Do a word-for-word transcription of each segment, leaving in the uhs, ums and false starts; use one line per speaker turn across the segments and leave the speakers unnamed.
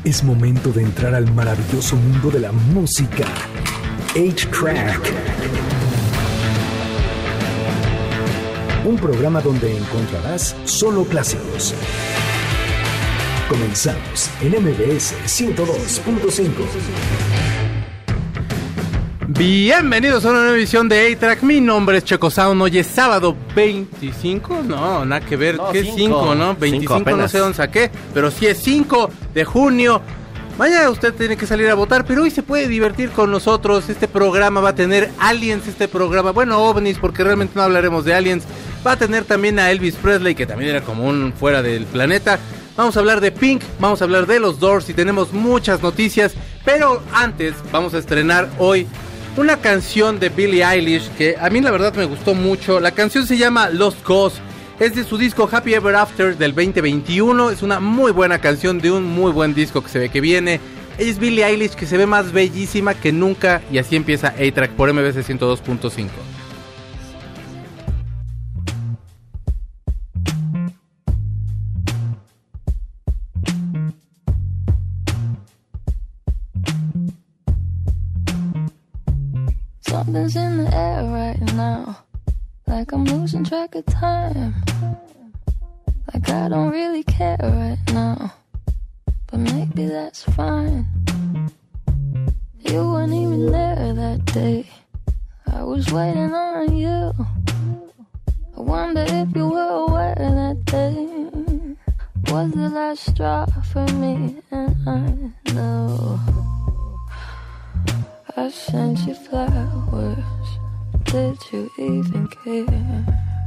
Es momento de entrar al maravilloso mundo de la música. ocho track. Un programa donde encontrarás solo clásicos. Comenzamos en M B S ciento dos punto cinco.
Bienvenidos a una nueva edición de ocho track. Mi nombre es Checo Sound. Hoy es sábado veinticinco. No, nada que ver.
No,
¿Qué
cinco.
cinco, no? veinticinco, no sé dónde saqué. Pero sí es cinco de junio. Mañana usted tiene que salir a votar, pero hoy se puede divertir con nosotros. Este programa va a tener aliens, este programa, bueno, ovnis, porque realmente no hablaremos de aliens. Va a tener también a Elvis Presley, que también era como un fuera del planeta. Vamos a hablar de Pink, vamos a hablar de los Doors y tenemos muchas noticias. Pero antes vamos a estrenar hoy una canción de Billie Eilish que a mí la verdad me gustó mucho. La canción se llama Lost Cause. Es de su disco Happy Ever After del veinte veintiuno. Es una muy buena canción de un muy buen disco que se ve que viene. Ella es Billie Eilish, que se ve más bellísima que nunca. Y así empieza ocho track por M B S ciento dos punto cinco.
Something's in the air right now, like I'm losing track of time, like I don't really care right now, but maybe that's fine. You weren't even there that day, I was waiting on you. I wonder if you were aware that day was the last straw for me, and I know I sent you flowers, did you even care?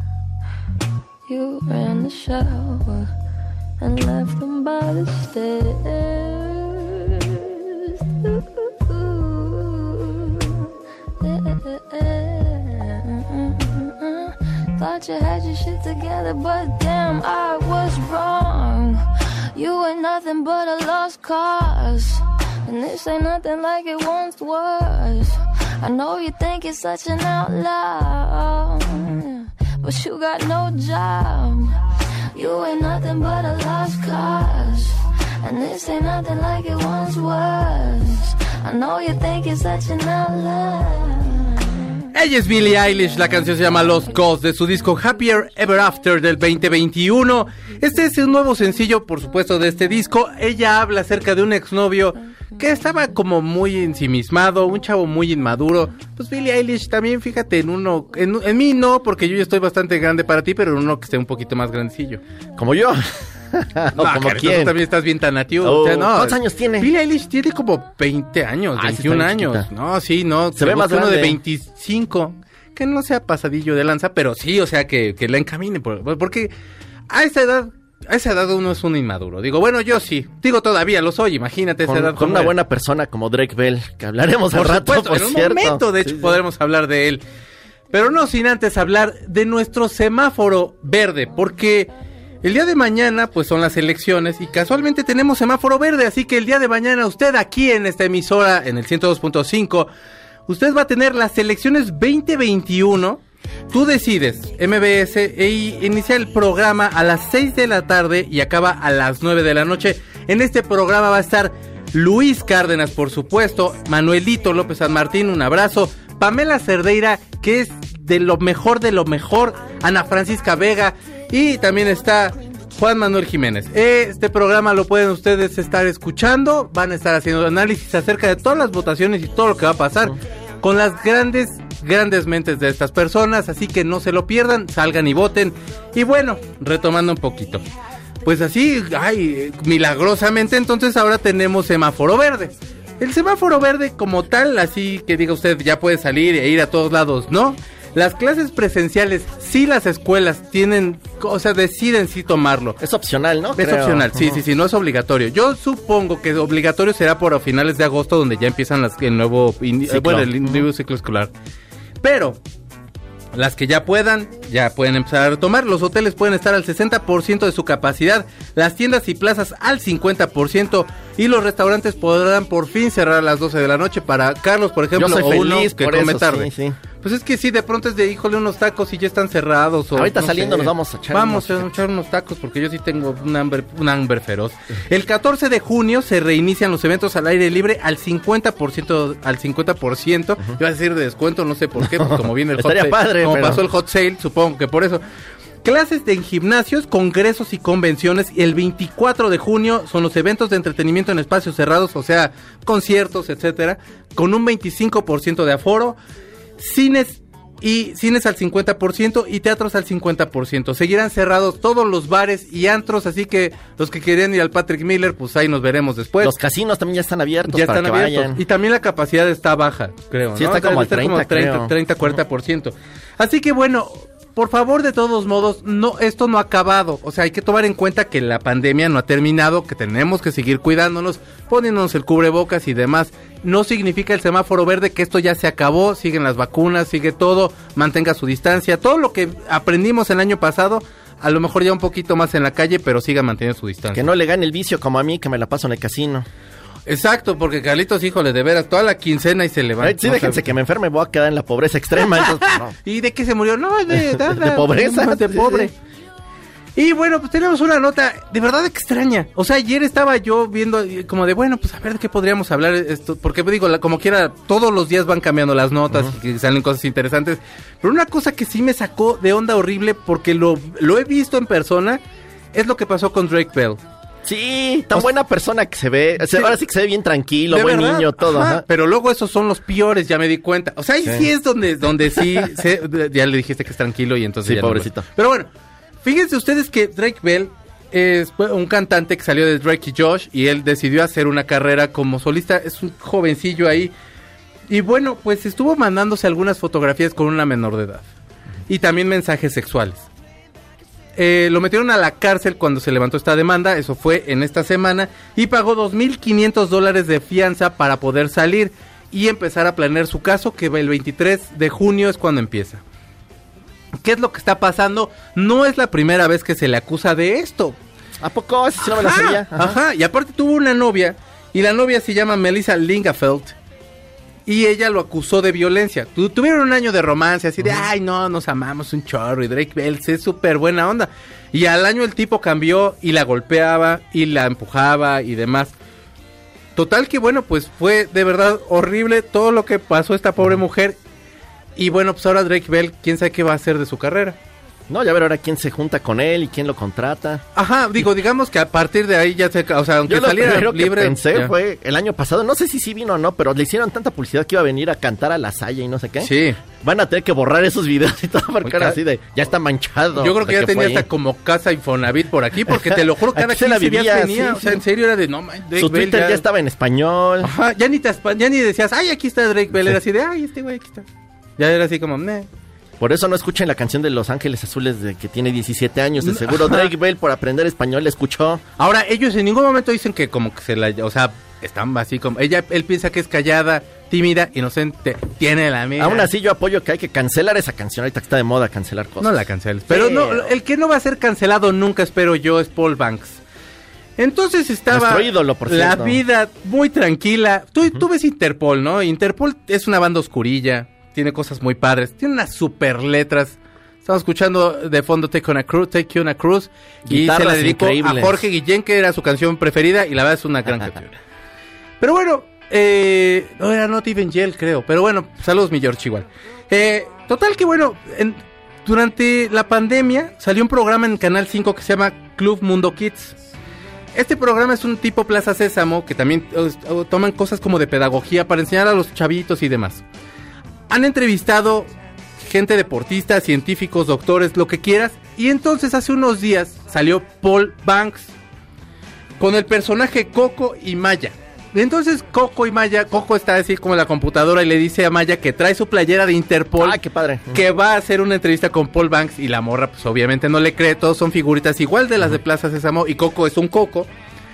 You ran the shower and left them by the stairs. Ooh, yeah. Thought you had your shit together, but damn, I was wrong. You ain't nothing but a lost cause, and this ain't nothing like it once was. I know you think you're such an outlaw, but you got no job. You ain't nothing but a lost cause, and this ain't nothing like it once was. I know you think you're such an outlaw.
Ella es Billie Eilish, la canción se llama Lost Cause de su disco Happier Ever After del veinte veintiuno. Este es un nuevo sencillo, por supuesto, de este disco. Ella habla acerca de un exnovio que estaba como muy ensimismado, un chavo muy inmaduro. Pues Billie Eilish también, fíjate, en uno, en, en mí no, porque yo ya estoy bastante grande para ti, pero en uno que esté un poquito más grandecillo.
Como yo.
No,
¿como
Carito,
quién?
Tú también estás bien tan nativo.
Oh,
o sea, no,
¿cuántos años tiene?
Billie Eilish tiene como veinte años,
Ah, sí,
veintiún
está
años.
chiquita.
No, sí, no.
Se ve más
uno de
grande.
veinticinco. Que no sea pasadillo de lanza, pero sí, o sea, que, que la encamine. Por, porque a esa edad, a esa edad uno es un inmaduro. Digo, bueno, yo sí. Digo, todavía lo soy, imagínate esa
Con,
edad.
con
cómo
una
era.
buena persona como Drake Bell, que hablaremos al
Por
rato,
supuesto,
por
en un
cierto.
momento, de hecho,
Sí, sí.
podremos hablar de él. Pero no sin antes hablar de nuestro semáforo verde, porque el día de mañana, pues son las elecciones y casualmente tenemos semáforo verde, así que el día de mañana usted aquí en esta emisora, en el ciento dos punto cinco, usted va a tener las elecciones veinte veintiuno. Tú decides, M B S, e inicia el programa a las seis de la tarde y acaba a las nueve de la noche. En este programa va a estar Luis Cárdenas, por supuesto, Manuelito López San Martín, un abrazo, Pamela Cerdeira, que es de lo mejor de lo mejor, Ana Francisca Vega, y también está Juan Manuel Jiménez. Este programa lo pueden ustedes estar escuchando, van a estar haciendo análisis acerca de todas las votaciones y todo lo que va a pasar con las grandes, grandes mentes de estas personas, así que no se lo pierdan, salgan y voten. Y bueno, retomando un poquito, pues así, ay, milagrosamente entonces ahora tenemos semáforo verde. El semáforo verde como tal, así que diga usted, ya puede salir e ir a todos lados, ¿no? Las clases presenciales, sí, las escuelas tienen, o sea, deciden sí tomarlo.
Es opcional, ¿no?
Es
Creo.
opcional, sí,
Ujú.
sí, sí, no es obligatorio. Yo supongo que obligatorio será por a finales de agosto, donde ya empiezan las, el nuevo, in,
Ciclo.
bueno, el nuevo ciclo escolar. Pero las que ya puedan, ya pueden empezar a retomar. Los hoteles pueden estar al sesenta por ciento de su capacidad, las tiendas y plazas al cincuenta por ciento, y los restaurantes podrán por fin cerrar a las doce de la noche. Para Carlos, por ejemplo,
Yo soy
o uno
feliz
que
por
come
eso,
tarde.
sí, sí.
Pues es que sí, de pronto es de, híjole, unos tacos y ya están cerrados. O,
Ahorita
no
saliendo
sé.
nos vamos a echar
Vamos
unos,
a echar unos tacos porque yo sí tengo un hambre, un hambre feroz. El catorce de junio se reinician los eventos al aire libre al cincuenta por ciento, al cincuenta por ciento. Uh-huh. Iba a decir de descuento, no sé por qué, pues como viene el hot sale,
padre,
como
pero...
pasó el hot sale, supongo que por eso. Clases de en gimnasios, congresos y convenciones. Y el veinticuatro de junio son los eventos de entretenimiento en espacios cerrados, o sea, conciertos, etcétera, con un veinticinco por ciento de aforo. Cines y cines al cincuenta por ciento y teatros al cincuenta por ciento. Seguirán cerrados todos los bares y antros, así que los que querían ir al Patrick Miller, pues ahí nos veremos después.
Los casinos también ya están abiertos.
Ya
para
están
que
abiertos.
vayan.
Y también la capacidad está baja, creo.
Sí,
¿no?
está como al treinta,
como treinta,
creo.
treinta, cuarenta por ciento. Así que bueno, por favor, de todos modos, no, esto no ha acabado. O sea, hay que tomar en cuenta que la pandemia no ha terminado, que tenemos que seguir cuidándonos, poniéndonos el cubrebocas y demás. No significa el semáforo verde que esto ya se acabó, siguen las vacunas, sigue todo, mantenga su distancia. Todo lo que aprendimos el año pasado, a lo mejor ya un poquito más en la calle, pero sigan manteniendo su distancia.
Que no le gane el vicio como a mí, que me la paso en el casino.
Exacto, porque Carlitos, híjole, de veras, toda la quincena y se levanta.
Sí,
no
déjense
sabe.
que me enferme, voy a quedar en la pobreza extrema. Entonces, no.
¿Y de qué se murió? No, de, de,
De pobreza.
De pobre.
Sí, sí.
Y bueno, pues tenemos una nota de verdad extraña. O sea, ayer estaba yo viendo como de, bueno, pues a ver de qué podríamos hablar esto. Porque digo, la, como quiera, todos los días van cambiando las notas uh-huh. y salen cosas interesantes. Pero una cosa que sí me sacó de onda horrible, porque lo, lo he visto en persona, es lo que pasó con Drake Bell.
Sí, tan
o
buena persona que se ve. O sea,
sí.
Ahora sí que se ve bien tranquilo,
De
buen
verdad,
niño, todo.
ajá,
Ajá.
Pero luego esos son los peores, ya me di cuenta. O sea, ahí sí, sí es donde, donde sí, se, ya le dijiste que es tranquilo y entonces
sí,
ya
pobrecito.
No. Pero bueno, fíjense ustedes que Drake Bell es un cantante que salió de Drake y Josh y él decidió hacer una carrera como solista. Es un jovencillo ahí. Y bueno, pues estuvo mandándose algunas fotografías con una menor de edad. Y también mensajes sexuales. Eh, lo metieron a la cárcel cuando se levantó esta demanda, eso fue en esta semana, y pagó dos mil quinientos dólares de fianza para poder salir y empezar a planear su caso, que el veintitrés de junio es cuando empieza. ¿Qué es lo que está pasando? No es la primera vez que se le acusa de esto.
¿A poco? Eso sí no me la sabía.
Ajá. Ajá, y aparte tuvo una novia, y la novia se llama Melissa Lingafeld, y ella lo acusó de violencia. Tu, tuvieron un año de romance, así de, uh-huh. ay, no, nos amamos un chorro, y Drake Bell es súper buena onda. Y al año el tipo cambió, y la golpeaba, y la empujaba, y demás. Total que, bueno, pues fue de verdad horrible todo lo que pasó a esta pobre uh-huh. mujer. Y bueno, pues ahora Drake Bell, quién sabe qué va a hacer de su carrera.
No, ya ver ahora quién se junta con él y quién lo contrata.
Ajá, digo, digamos que a partir de ahí ya se, o sea, aunque
Yo lo
saliera
primero
libre.
Que pensé
ya.
fue el año pasado, no sé si sí vino o no, pero le hicieron tanta publicidad que iba a venir a cantar a La Salle y no sé qué.
Sí.
Van a tener que borrar esos videos y todo porque era así de, ya está manchado.
Yo creo que ya
que
tenía hasta
ahí.
como casa Infonavit por aquí, porque te lo juro, cada
Aquí se la
quince días
vivía,
venía,
sí,
o sea,
sí.
en serio era de, no, man, Drake
Su
Bell
Twitter ya... ya estaba en español.
Ajá, ya ni, te, ya ni decías, ay, aquí está Drake Bell, sí. Era así de, ay, este güey, aquí está. Ya era así como, meh.
Por eso no escuchen la canción de Los Ángeles Azules de que tiene diecisiete años. De seguro Drake Bell por aprender español la escuchó.
Ahora, ellos en ningún momento dicen que como que se la... O sea, están así como... Ella, él piensa que es callada, tímida, inocente, tiene la amiga.
Aún así yo apoyo que hay que cancelar esa canción. Ahorita que está de moda cancelar cosas.
No la canceles. Pero sí. no, el que no va a ser cancelado nunca, espero yo, es Paul Banks. Entonces estaba
ídolo, por
la
cierto.
vida muy tranquila. Tú, uh-huh. tú ves Interpol, ¿no? Interpol es una banda oscurilla. Tiene cosas muy padres, tiene unas super letras. Estamos escuchando de fondo Take on a Cruise, Take You on a Cruise. Y se la dedicó a Jorge Guillén, que era su canción preferida, y la verdad es una gran canción. Pero bueno, eh, no era Not Even Yell, creo. Pero bueno, saludos mi George igual. Eh, total que bueno, en, durante la pandemia salió un programa en Canal cinco que se llama Club Mundo Kids. Este programa es un tipo Plaza Sésamo, que también uh, toman cosas como de pedagogía para enseñar a los chavitos y demás. Han entrevistado gente deportista, científicos, doctores, lo que quieras. Y entonces hace unos días salió Paul Banks con el personaje Coco y Maya. Entonces Coco y Maya, Coco está así como en la computadora y le dice a Maya que trae su playera de Interpol.
¡Ah, qué padre!
Que va a hacer una entrevista con Paul Banks y la morra pues obviamente no le cree. Todos son figuritas igual de las de Plaza Sésamo y Coco es un coco.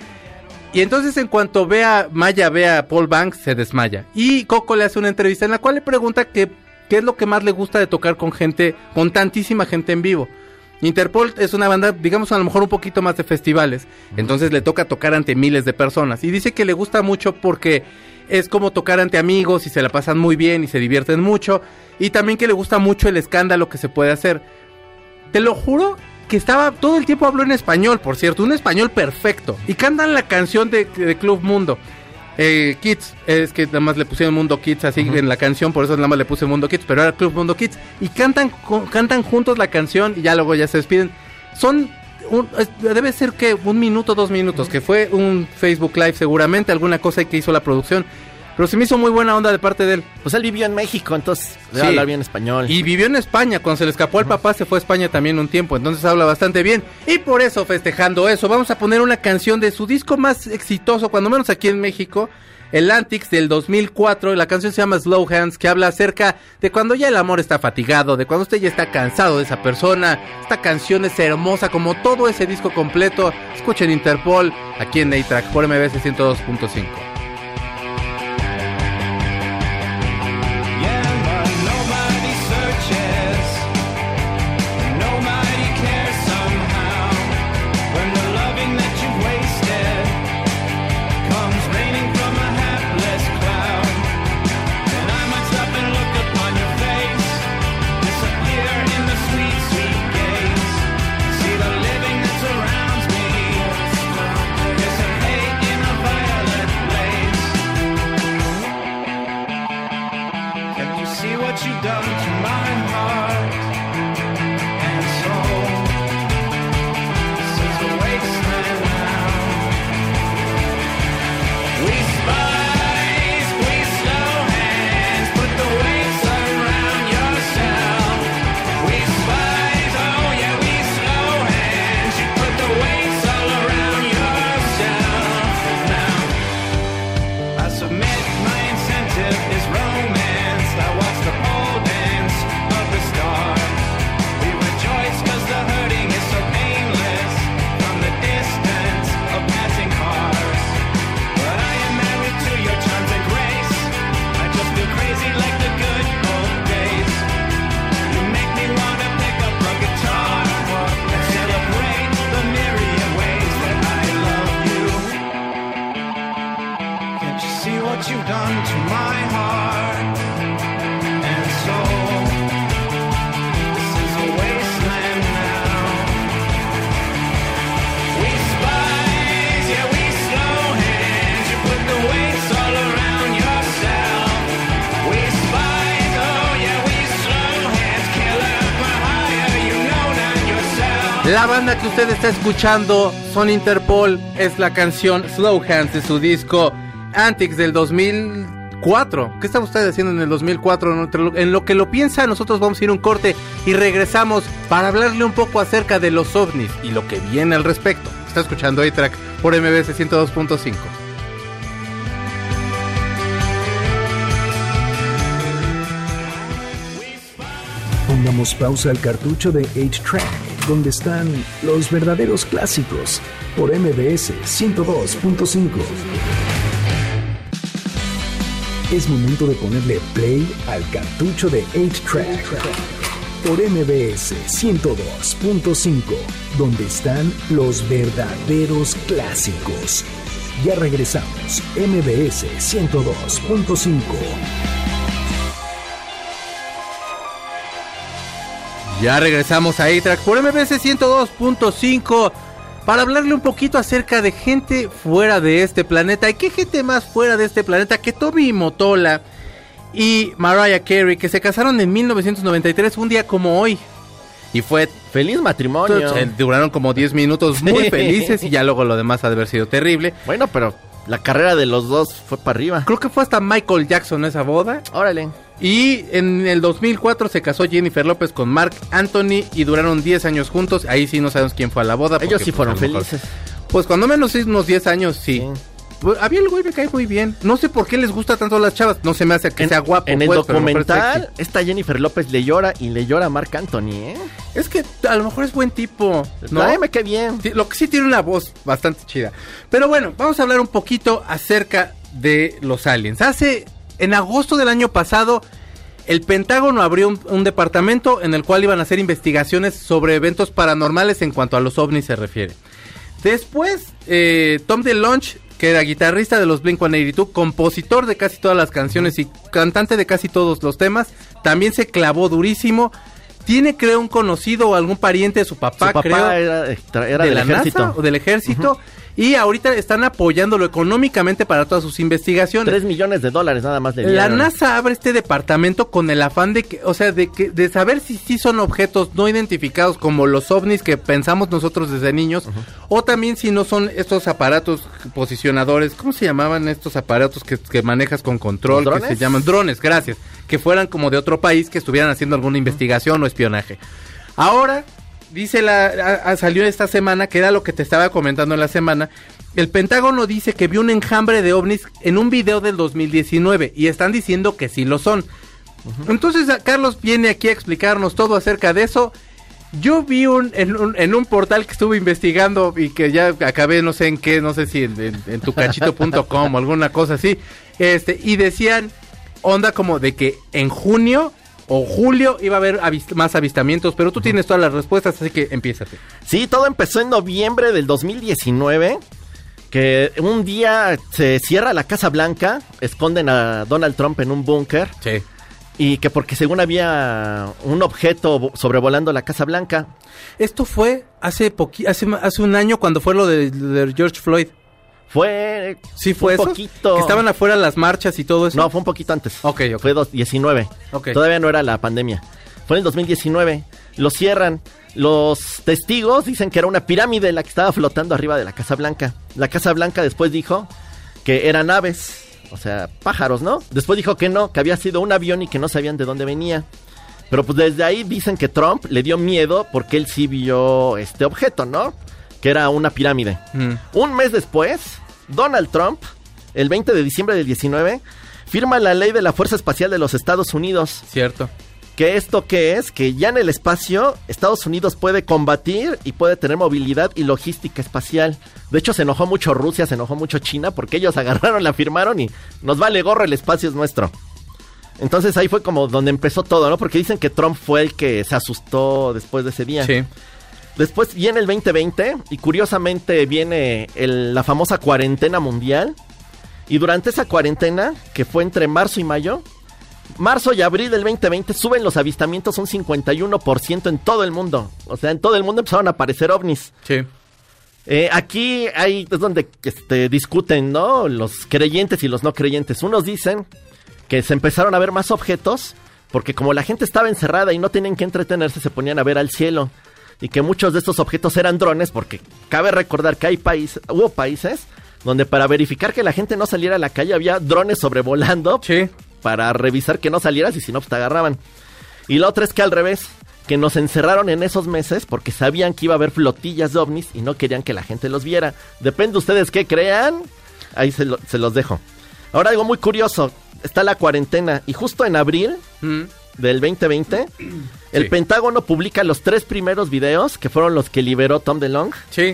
Y entonces en cuanto vea Maya ve a Paul Banks, se desmaya. Y Coco le hace una entrevista en la cual le pregunta que, qué es lo que más le gusta de tocar con gente, con tantísima gente en vivo. Interpol es una banda, digamos, a lo mejor un poquito más de festivales. Entonces le toca tocar ante miles de personas. Y dice que le gusta mucho porque es como tocar ante amigos y se la pasan muy bien y se divierten mucho. Y también que le gusta mucho el escándalo que se puede hacer. Te lo juro que estaba, todo el tiempo habló en español, por cierto, un español perfecto. Y cantan la canción de, de Club Mundo. Eh, Kids, es que nada más le pusieron Mundo Kids así uh-huh. en la canción, por eso nada más le puse Mundo Kids, pero era Club Mundo Kids. Y cantan, con, cantan juntos la canción y ya luego ya se despiden. Son, un, debe ser que un minuto, dos minutos, uh-huh. que fue un Facebook Live seguramente, alguna cosa que hizo la producción. Pero se me hizo muy buena onda de parte de él.
Pues él vivió en México, entonces debe sí. hablar bien español.
Y vivió en España, cuando se le escapó al uh-huh. papá se fue a España también un tiempo, entonces habla bastante bien. Y por eso, festejando eso, vamos a poner una canción de su disco más exitoso, cuando menos aquí en México, el Antics del dos mil cuatro. La canción se llama Slow Hands, que habla acerca de cuando ya el amor está fatigado, de cuando usted ya está cansado de esa persona. Esta canción es hermosa, como todo ese disco completo. Escuchen Interpol, aquí en A-Track, por M B C ciento dos punto cinco. La banda que usted está escuchando son Interpol, es la canción Slow Hands de su disco Antics del dos mil cuatro. ¿Qué está usted haciendo en el dos mil cuatro? En lo que lo piensa, nosotros vamos a ir a un corte y regresamos para hablarle un poco acerca de los ovnis y lo que viene al respecto. Está escuchando A-Track por M B C ciento dos punto cinco.
Pongamos pausa al cartucho de ocho track, donde están los verdaderos clásicos, por M B S ciento dos punto cinco. Es momento de ponerle play al cartucho de ocho track, por M B S ciento dos punto cinco, donde están los verdaderos clásicos. Ya regresamos, M B S ciento dos punto cinco.
Ya regresamos a A-Track por M B S ciento dos punto cinco para hablarle un poquito acerca de gente fuera de este planeta. ¿Y qué gente más fuera de este planeta que Tommy Mottola y Mariah Carey, que se casaron en mil novecientos noventa y tres, un día como hoy? Y fue...
¡Feliz matrimonio!
Duraron como diez minutos muy sí. felices y ya luego lo demás ha de haber sido terrible.
Bueno, pero la carrera de los dos fue para arriba.
Creo que fue hasta Michael Jackson esa boda.
Órale.
Y en el dos mil cuatro se casó Jennifer López con Marc Anthony y duraron diez años juntos. Ahí sí no sabemos quién fue a la boda.
Ellos sí
pues,
fueron felices.
Pues cuando menos unos diez años, sí. sí. Pues, a mí el güey me cae muy bien. No sé por qué les gusta tanto a las chavas. No se me hace que
en,
sea guapo.
En
pues,
el documental, esta Jennifer López le llora y le llora a Marc Anthony, ¿eh?
Es que a lo mejor es buen tipo, ¿no?
A mí me cae bien.
Sí, lo que sí tiene una voz bastante chida. Pero bueno, vamos a hablar un poquito acerca de los aliens. Hace, en agosto del año pasado... el Pentágono abrió un, un departamento en el cual iban a hacer investigaciones sobre eventos paranormales en cuanto a los ovnis se refiere. Después, eh, Tom DeLonge, que era guitarrista de los Blink ciento ochenta y dos, compositor de casi todas las canciones y cantante de casi todos los temas, también se clavó durísimo. Tiene, creo, un conocido o algún pariente de su papá,
su papá
creo.
era, era
de
del
la
ejército.
NASA o del ejército. Uh-huh. Y ahorita están apoyándolo económicamente para todas sus investigaciones.
Tres millones de dólares nada más le dieron.
La NASA abre este departamento con el afán de que, o sea, de que, de saber si sí son objetos no identificados como los ovnis que pensamos nosotros desde niños, uh-huh. o también si no son estos aparatos posicionadores, ¿cómo se llamaban estos aparatos que, que manejas con control? Que se llaman drones, gracias, que fueran como de otro país, que estuvieran haciendo alguna investigación uh-huh. o espionaje. Ahora, dice la, a, a, salió esta semana, que era lo que te estaba comentando en la semana, el Pentágono dice que vio un enjambre de ovnis en un video del dos mil diecinueve, y están diciendo que sí lo son. Uh-huh. Entonces, a, Carlos viene aquí a explicarnos todo acerca de eso. Yo vi un en, un en un portal que estuve investigando y que ya acabé no sé en qué, no sé si en, en, en tucachito punto com o alguna cosa así, este, y decían, onda como de que en junio o julio iba a haber avist- más avistamientos, pero tú uh-huh. tienes todas las respuestas, así que empiézate.
Sí, todo empezó en noviembre del dos mil diecinueve, que un día se cierra la Casa Blanca, esconden a Donald Trump en un búnker.
Sí.
Y que porque según había un objeto sobrevolando la Casa Blanca.
Esto fue hace poqui- hace, hace un año cuando fue lo de, de George Floyd.
Fue...
¿Sí fue
un
eso?
Poquito...
Que estaban afuera las marchas y todo eso.
No, fue un poquito antes.
Ok, ok.
Fue dos, diecinueve.
Ok.
Todavía no era la pandemia. Fue en el dos mil diecinueve. Lo cierran. Los testigos dicen que era una pirámide la que estaba flotando arriba de la Casa Blanca. La Casa Blanca después dijo que eran aves, o sea, pájaros, ¿no? Después dijo que no, que había sido un avión y que no sabían de dónde venía. Pero pues desde ahí dicen que Trump le dio miedo porque él sí vio este objeto, ¿no? Que era una pirámide. Mm. Un mes después, Donald Trump, el veinte de diciembre del diecinueve, firma la ley de la Fuerza Espacial de los Estados Unidos.
Cierto.
¿Que esto qué es? Que ya en el espacio Estados Unidos puede combatir y puede tener movilidad y logística espacial. De hecho, se enojó mucho Rusia, se enojó mucho China, porque ellos agarraron, la firmaron y nos vale gorro, el espacio es nuestro. Entonces ahí fue como donde empezó todo, ¿no? Porque dicen que Trump fue el que se asustó después de ese día.
Sí.
Después viene el veinte veinte y curiosamente viene el, la famosa cuarentena mundial. Y durante esa cuarentena, que fue entre marzo y mayo, marzo y abril del veinte veinte, suben los avistamientos un cincuenta y uno por ciento en todo el mundo. O sea, en todo el mundo empezaron a aparecer ovnis.
Sí.
Eh, aquí hay, es donde este, discuten, ¿no? Los creyentes y los no creyentes. Unos dicen que se empezaron a ver más objetos porque como la gente estaba encerrada y no tenían que entretenerse, se ponían a ver al cielo. Y que muchos de estos objetos eran drones, porque cabe recordar que hay países, hubo países donde para verificar que la gente no saliera a la calle había drones sobrevolando.
Sí.
Para revisar que no salieras y si no, pues te agarraban. Y la otra es que al revés, que nos encerraron en esos meses porque sabían que iba a haber flotillas de ovnis y no querían que la gente los viera. Depende ustedes qué crean, ahí se, lo, se los dejo. Ahora algo muy curioso, está la cuarentena y justo en abril mm. del veinte veinte, el sí. Pentágono publica los tres primeros videos que fueron los que liberó Tom DeLonge.
Sí.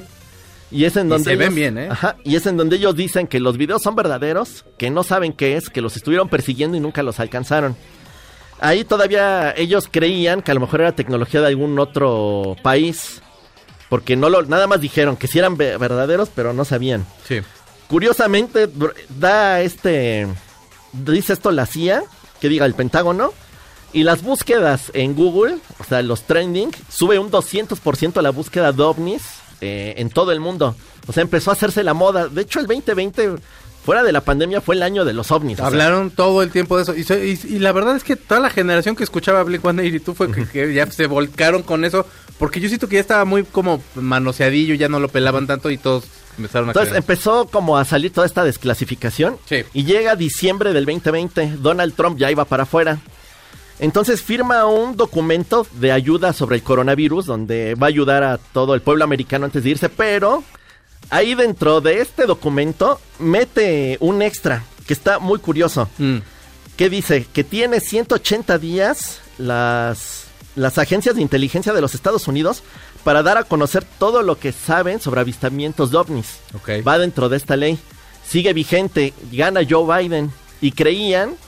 Y es en donde
y se
ellos,
ven bien, ¿eh?
Ajá, y es en donde ellos dicen que los videos son verdaderos, que no saben qué es, que los estuvieron persiguiendo y nunca los alcanzaron. Ahí todavía ellos creían que a lo mejor era tecnología de algún otro país, porque no lo, nada más dijeron que sí eran ve- verdaderos, pero no sabían.
Sí.
Curiosamente, da este, dice esto la C I A, que diga el Pentágono, y las búsquedas en Google, o sea, los trending, sube un doscientos por ciento la búsqueda de ovnis eh, en todo el mundo. O sea, empezó a hacerse la moda. De hecho, el veinte veinte, fuera de la pandemia, fue el año de los ovnis.
Hablaron
o sea.
todo el tiempo de eso. Y, y, y la verdad es que toda la generación que escuchaba Blink ciento ochenta y dos fue que, que ya se volcaron con eso. Porque yo siento que ya estaba muy como manoseadillo, ya no lo pelaban tanto y todos empezaron a
Entonces
creer.
empezó como a salir toda esta desclasificación.
Sí.
Y llega diciembre del veinte veinte, Donald Trump ya iba para afuera. Entonces firma un documento de ayuda sobre el coronavirus, donde va a ayudar a todo el pueblo americano antes de irse, pero ahí dentro de este documento mete un extra que está muy curioso. Mm. Que dice que tiene ciento ochenta días las, las agencias de inteligencia de los Estados Unidos para dar a conocer todo lo que saben sobre avistamientos de ovnis.
Okay.
Va dentro de esta ley. Sigue vigente, gana Joe Biden y creían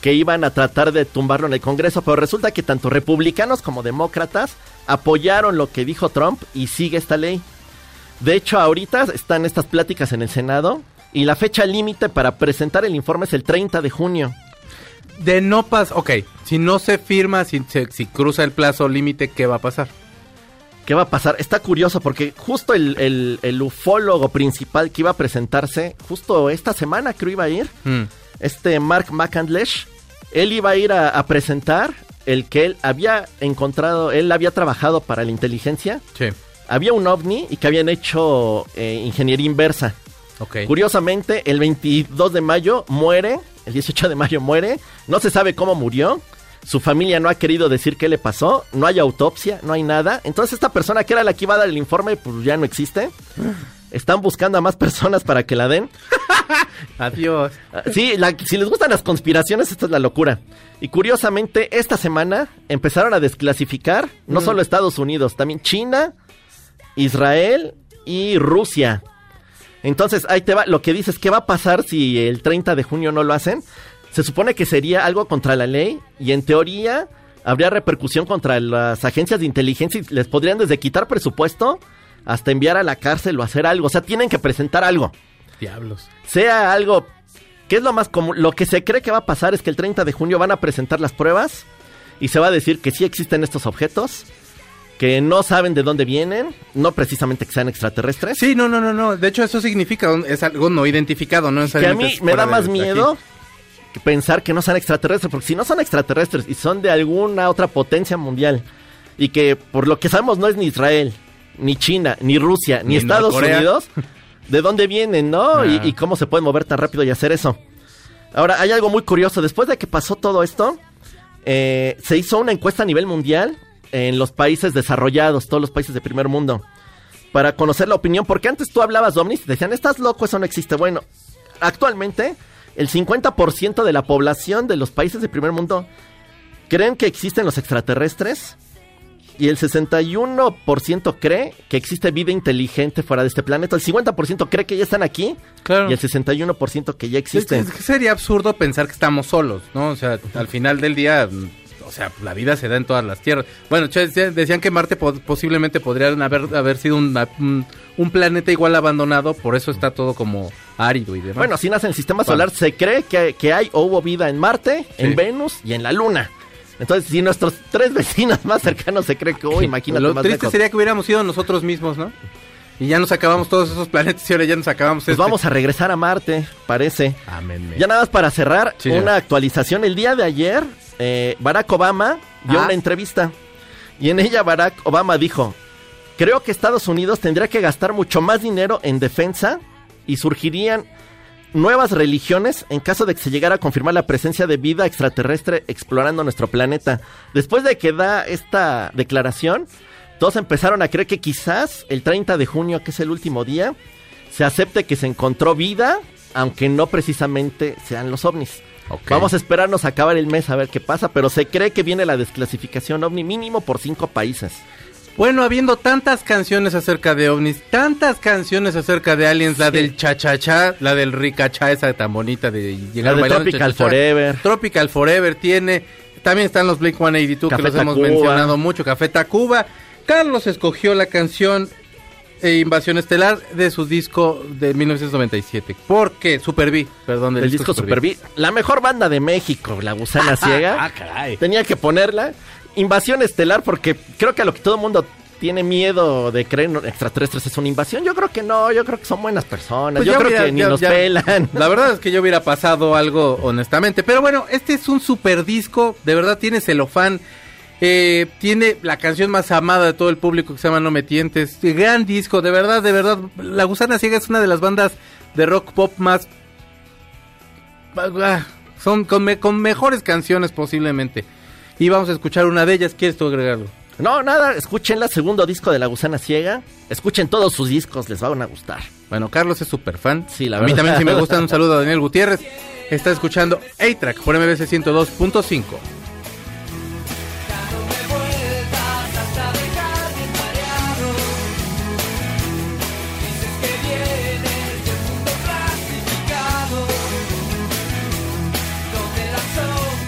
que iban a tratar de tumbarlo en el Congreso, pero resulta que tanto republicanos como demócratas apoyaron lo que dijo Trump y sigue esta ley. De hecho, ahorita están estas pláticas en el Senado y la fecha límite para presentar el informe es el treinta de junio.
De no pasar, ok, si no se firma, si, se, si cruza el plazo límite, ¿qué va a pasar?
¿Qué va a pasar? Está curioso porque justo el, el, el ufólogo principal que iba a presentarse, justo esta semana creo iba a ir, mm. este Mark McCandless, él iba a ir a, a presentar el que él había encontrado, él había trabajado para la inteligencia,
sí.
Había un ovni y que habían hecho eh, ingeniería inversa.
Okay.
Curiosamente, el veintidós de mayo muere, el dieciocho de mayo muere, no se sabe cómo murió, su familia no ha querido decir qué le pasó, no hay autopsia, no hay nada. Entonces esta persona que era la que iba a dar el informe, pues ya no existe. Están buscando a más personas para que la den.
Adiós.
Sí, la, si les gustan las conspiraciones, esta es la locura. Y curiosamente, esta semana empezaron a desclasificar no mm. solo Estados Unidos, también China, Israel y Rusia. Entonces, ahí te va, lo que dices, ¿qué va a pasar si el treinta de junio no lo hacen? Se supone que sería algo contra la ley y en teoría habría repercusión contra las agencias de inteligencia y les podrían desde quitar presupuesto hasta enviar a la cárcel o hacer algo. O sea, tienen que presentar algo.
Diablos.
Sea algo, ¿qué es lo más común? Lo que se cree que va a pasar es que el treinta de junio van a presentar las pruebas y se va a decir que sí existen estos objetos, que no saben de dónde vienen, no precisamente que sean extraterrestres.
Sí, no, no, no, no. De hecho, eso significa, es algo no identificado, ¿no?
Que a mí me da más miedo que pensar que no sean extraterrestres, porque si no son extraterrestres y son de alguna otra potencia mundial, y que por lo que sabemos no es ni Israel, ni China, ni Rusia, ni, ni Estados Unidos, ¿de dónde vienen, no? Ah. Y, y cómo se pueden mover tan rápido y hacer eso. Ahora, hay algo muy curioso. Después de que pasó todo esto, eh, se hizo una encuesta a nivel mundial en los países desarrollados, todos los países de primer mundo, para conocer la opinión, porque antes tú hablabas de ovnis y te decían, estás loco, eso no existe. Bueno, actualmente el cincuenta por ciento de la población de los países de primer mundo creen que existen los extraterrestres y el sesenta y uno por ciento cree que existe vida inteligente fuera de este planeta. El cincuenta por ciento cree que ya están aquí, claro, y el sesenta y uno por ciento que ya existen.
Es que, es que sería absurdo pensar que estamos solos, ¿no? O sea, al final del día, o sea, la vida se da en todas las tierras. Bueno, decían que Marte po- posiblemente podría haber, haber sido una, un, un planeta igual abandonado, por eso está todo como árido y demás.
Bueno, así nace el sistema solar. Bueno. Se cree que, que hay o hubo vida en Marte, sí, en Venus y en la Luna. Entonces, si nuestros tres vecinos más cercanos se cree que, uy, imagínate
lo
más
triste
lejos.
Sería que hubiéramos sido nosotros mismos, ¿no? Y ya nos acabamos todos esos planetas y ahora ya nos acabamos
pues
este.
Vamos a regresar a Marte, parece.
Amén.
Ya nada más para cerrar, sí, una
ya.
actualización. El día de ayer, eh, Barack Obama dio ah. una entrevista. Y en ella Barack Obama dijo, creo que Estados Unidos tendría que gastar mucho más dinero en defensa y surgirían nuevas religiones en caso de que se llegara a confirmar la presencia de vida extraterrestre explorando nuestro planeta. Después de que da esta declaración, todos empezaron a creer que quizás el treinta de junio, que es el último día, se acepte que se encontró vida, aunque no precisamente sean los ovnis. Okay. Vamos a esperarnos a acabar el mes a ver qué pasa, pero se cree que viene la desclasificación ovni mínimo por cinco países.
Bueno, habiendo tantas canciones acerca de ovnis, tantas canciones acerca de aliens, la sí. del cha-cha-cha, la del ricachá, esa tan bonita de llegar
la
a
de Tropical Forever.
Tropical Forever tiene, también están los Blink ciento ochenta y dos Café que los Tacuba. Hemos mencionado mucho, Café Tacuba. Carlos escogió la canción eh, Invasión Estelar de su disco de mil novecientos noventa y siete. ¿Por qué? Super B, perdón, del
el
disco,
disco Super B. La mejor banda de México, La Gusana Ciega.
Ah, caray.
Tenía que ponerla. Invasión Estelar, porque creo que a lo que todo el mundo tiene miedo de creer en extraterrestres es una invasión. Yo creo que no, yo creo que son buenas personas. Pues yo creo hubiera, que ni ya, nos ya, pelan.
La verdad es que yo hubiera pasado algo honestamente. Pero bueno, este es un super disco. De verdad tiene celofán. Eh, tiene la canción más amada de todo el público que se llama No Me Tientes. Gran disco, de verdad, de verdad. La Gusana Ciega es una de las bandas de rock pop más... Son con, me, con mejores canciones posiblemente. Y vamos a escuchar una de ellas. ¿Quieres tú agregarlo?
No, nada, escuchen el segundo disco de La Gusana Ciega. Escuchen todos sus discos, les van a gustar.
Bueno, Carlos es súper fan.
Sí, la
a
verdad.
mí también sí me gusta. Un saludo a Daniel Gutiérrez. Está escuchando A-Track por M B C ciento dos punto cinco.
Donde la sombra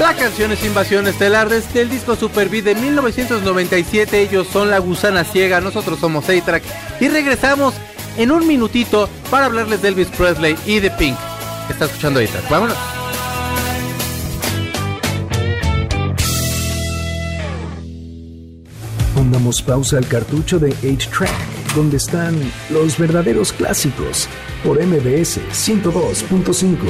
La canción es Invasión Estelar desde el disco Super Beat de mil novecientos noventa y siete. Ellos son La Gusana Ciega, nosotros somos A-Track. Y regresamos en un minutito para hablarles de Elvis Presley y de Pink. Está escuchando A-Track, vámonos.
Pongamos pausa al cartucho de ocho track, donde están los verdaderos clásicos, por M B S ciento dos punto cinco.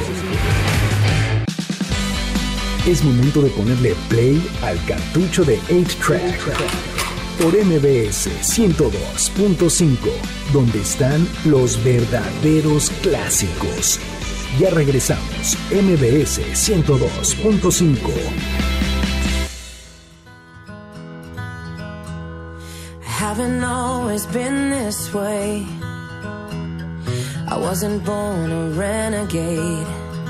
Es momento de ponerle play al cartucho de ocho track, por M B S ciento dos punto cinco, donde están los verdaderos clásicos. Ya regresamos, M B S ciento dos punto cinco.
Haven't always been this way. I wasn't born a renegade.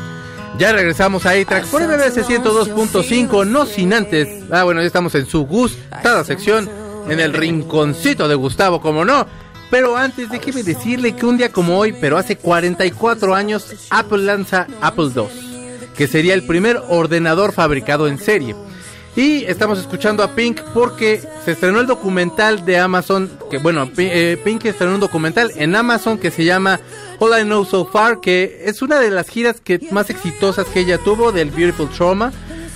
Ya regresamos a A-Track por M B S ciento dos punto cinco, no sin antes. Ah, bueno, ya estamos en su gustada sección, en el rinconcito de Gustavo, como no. Pero antes, déjeme decirle que un día como hoy, pero hace cuarenta y cuatro años, Apple lanza Apple dos, que sería el primer ordenador fabricado en serie. Y estamos escuchando a Pink porque se estrenó el documental de Amazon, que bueno, eh, Pink estrenó un documental en Amazon que se llama All I Know So Far, que es una de las giras que más exitosas que ella tuvo, del Beautiful Trauma.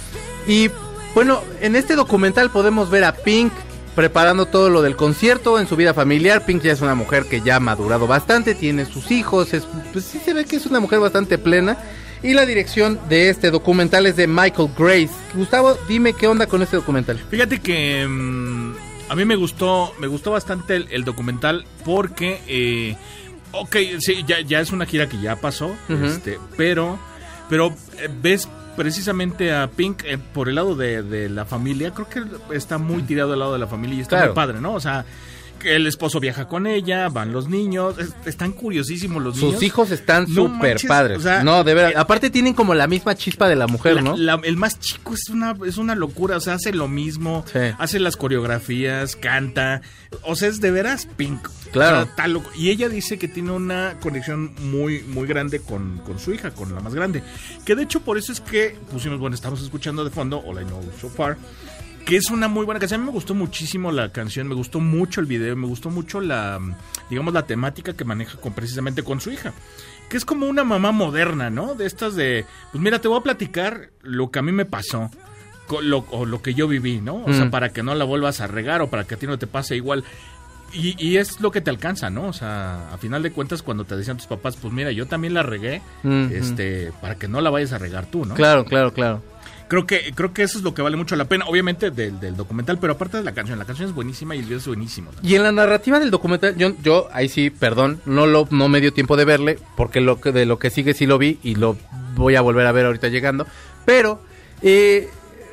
Y bueno, en este documental podemos ver a Pink preparando todo lo del concierto en su vida familiar. Pink ya es una mujer que ya ha madurado bastante, tiene sus hijos, es, pues sí se ve que es una mujer bastante plena. Y la dirección de este documental es de Michael Grace. Gustavo, dime qué onda con este documental.
Fíjate que um, a mí me gustó, me gustó bastante el, el documental porque, eh, ok, sí, ya, ya es una gira que ya pasó, uh-huh. este, pero, pero eh, ves precisamente a Pink eh, por el lado de, de la familia. Creo que está muy tirado al lado de la familia y está claro. Muy padre, ¿no? O sea, el esposo viaja con ella, van los niños, es, están curiosísimos los niños.
Sus hijos están súper no padres. O sea, no, de verdad. Eh, aparte tienen como la misma chispa de la mujer,
la,
¿no?
La, el más chico es una es una locura, o sea, hace lo mismo, sí. Hace las coreografías, canta, o sea, es de veras Pink.
Claro.
O sea, tal loco. Y ella dice que tiene una conexión muy muy grande con, con su hija, con la más grande. Que de hecho por eso es que pusimos, bueno, estamos escuchando de fondo All I Know So Far, que es una muy buena canción. A mí me gustó muchísimo la canción, me gustó mucho el video, me gustó mucho la, digamos, la temática que maneja con, precisamente con su hija, que es como una mamá moderna, ¿no? De estas de, pues mira, te voy a platicar lo que a mí me pasó, lo, o lo que yo viví, ¿no? O mm. sea, para que no la vuelvas a regar o para que a ti no te pase igual. Y, y es lo que te alcanza, ¿no? O sea, a final de cuentas, cuando te decían tus papás, pues mira, yo también la regué, mm-hmm. este, para que no la vayas a regar tú, ¿no?
Claro, claro, claro.
Creo que creo que eso es lo que vale mucho la pena, obviamente del, del documental, pero aparte de la canción, la canción es buenísima y el video es buenísimo también.
Y en la narrativa del documental, yo, yo ahí sí, perdón, no lo no me dio tiempo de verle, porque lo que, de lo que sigue sí lo vi y lo voy a volver a ver ahorita llegando, pero eh,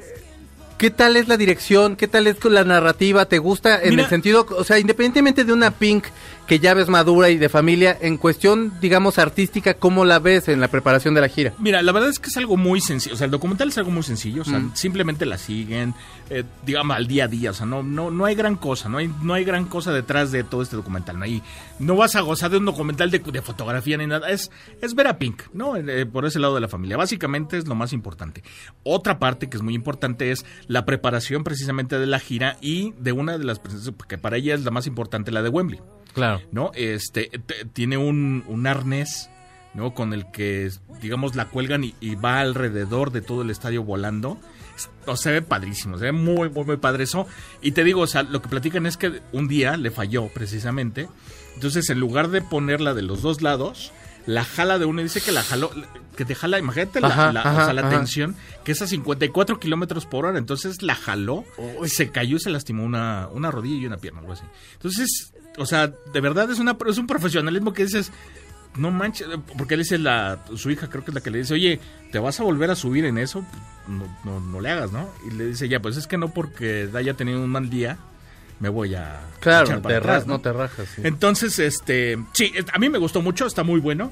¿qué tal es la dirección? ¿Qué tal es la narrativa? ¿Te gusta en Mira, el sentido, o sea, independientemente de una Pink que ya ves madura y de familia, en cuestión, digamos, artística, ¿cómo la ves en la preparación de la gira?
Mira, la verdad es que es algo muy sencillo, o sea, el documental es algo muy sencillo, o sea, mm. simplemente la siguen, eh, digamos, al día a día, o sea, no no no hay gran cosa, no hay no hay gran cosa detrás de todo este documental, no hay, no vas a gozar de un documental de, de fotografía ni nada, es es ver a Pink, ¿no? Eh, por ese lado de la familia, básicamente es lo más importante. Otra parte que es muy importante es la preparación precisamente de la gira y de una de las que para ella es la más importante, la de Wembley.
Claro.
¿No? Este t- tiene un, un arnés, ¿no? Con el que, digamos, la cuelgan y, y va alrededor de todo el estadio volando. O sea, se ve padrísimo, se ve muy, muy, muy padre eso. Y te digo, o sea, lo que platican es que un día le falló precisamente. Entonces, en lugar de ponerla de los dos lados, la jala de uno y dice que la jaló, que te jala, imagínate la, ajá, la, ajá, o sea, la tensión, que es a cincuenta y cuatro kilómetros por hora. Entonces la jaló, oh, se cayó y se lastimó una, una rodilla y una pierna, algo así. Entonces, o sea, de verdad es una es un profesionalismo que dices, no manches, porque le dice la su hija, creo que es la que le dice, oye, ¿te vas a volver a subir en eso? No, no, no le hagas, ¿no? Y le dice, ya, pues es que no porque haya tenido un mal día, me voy a
claro,
echar
te
para atrás,
ras, ¿no? no te rajas. Sí.
Entonces, este, sí, a mí me gustó mucho, está muy bueno,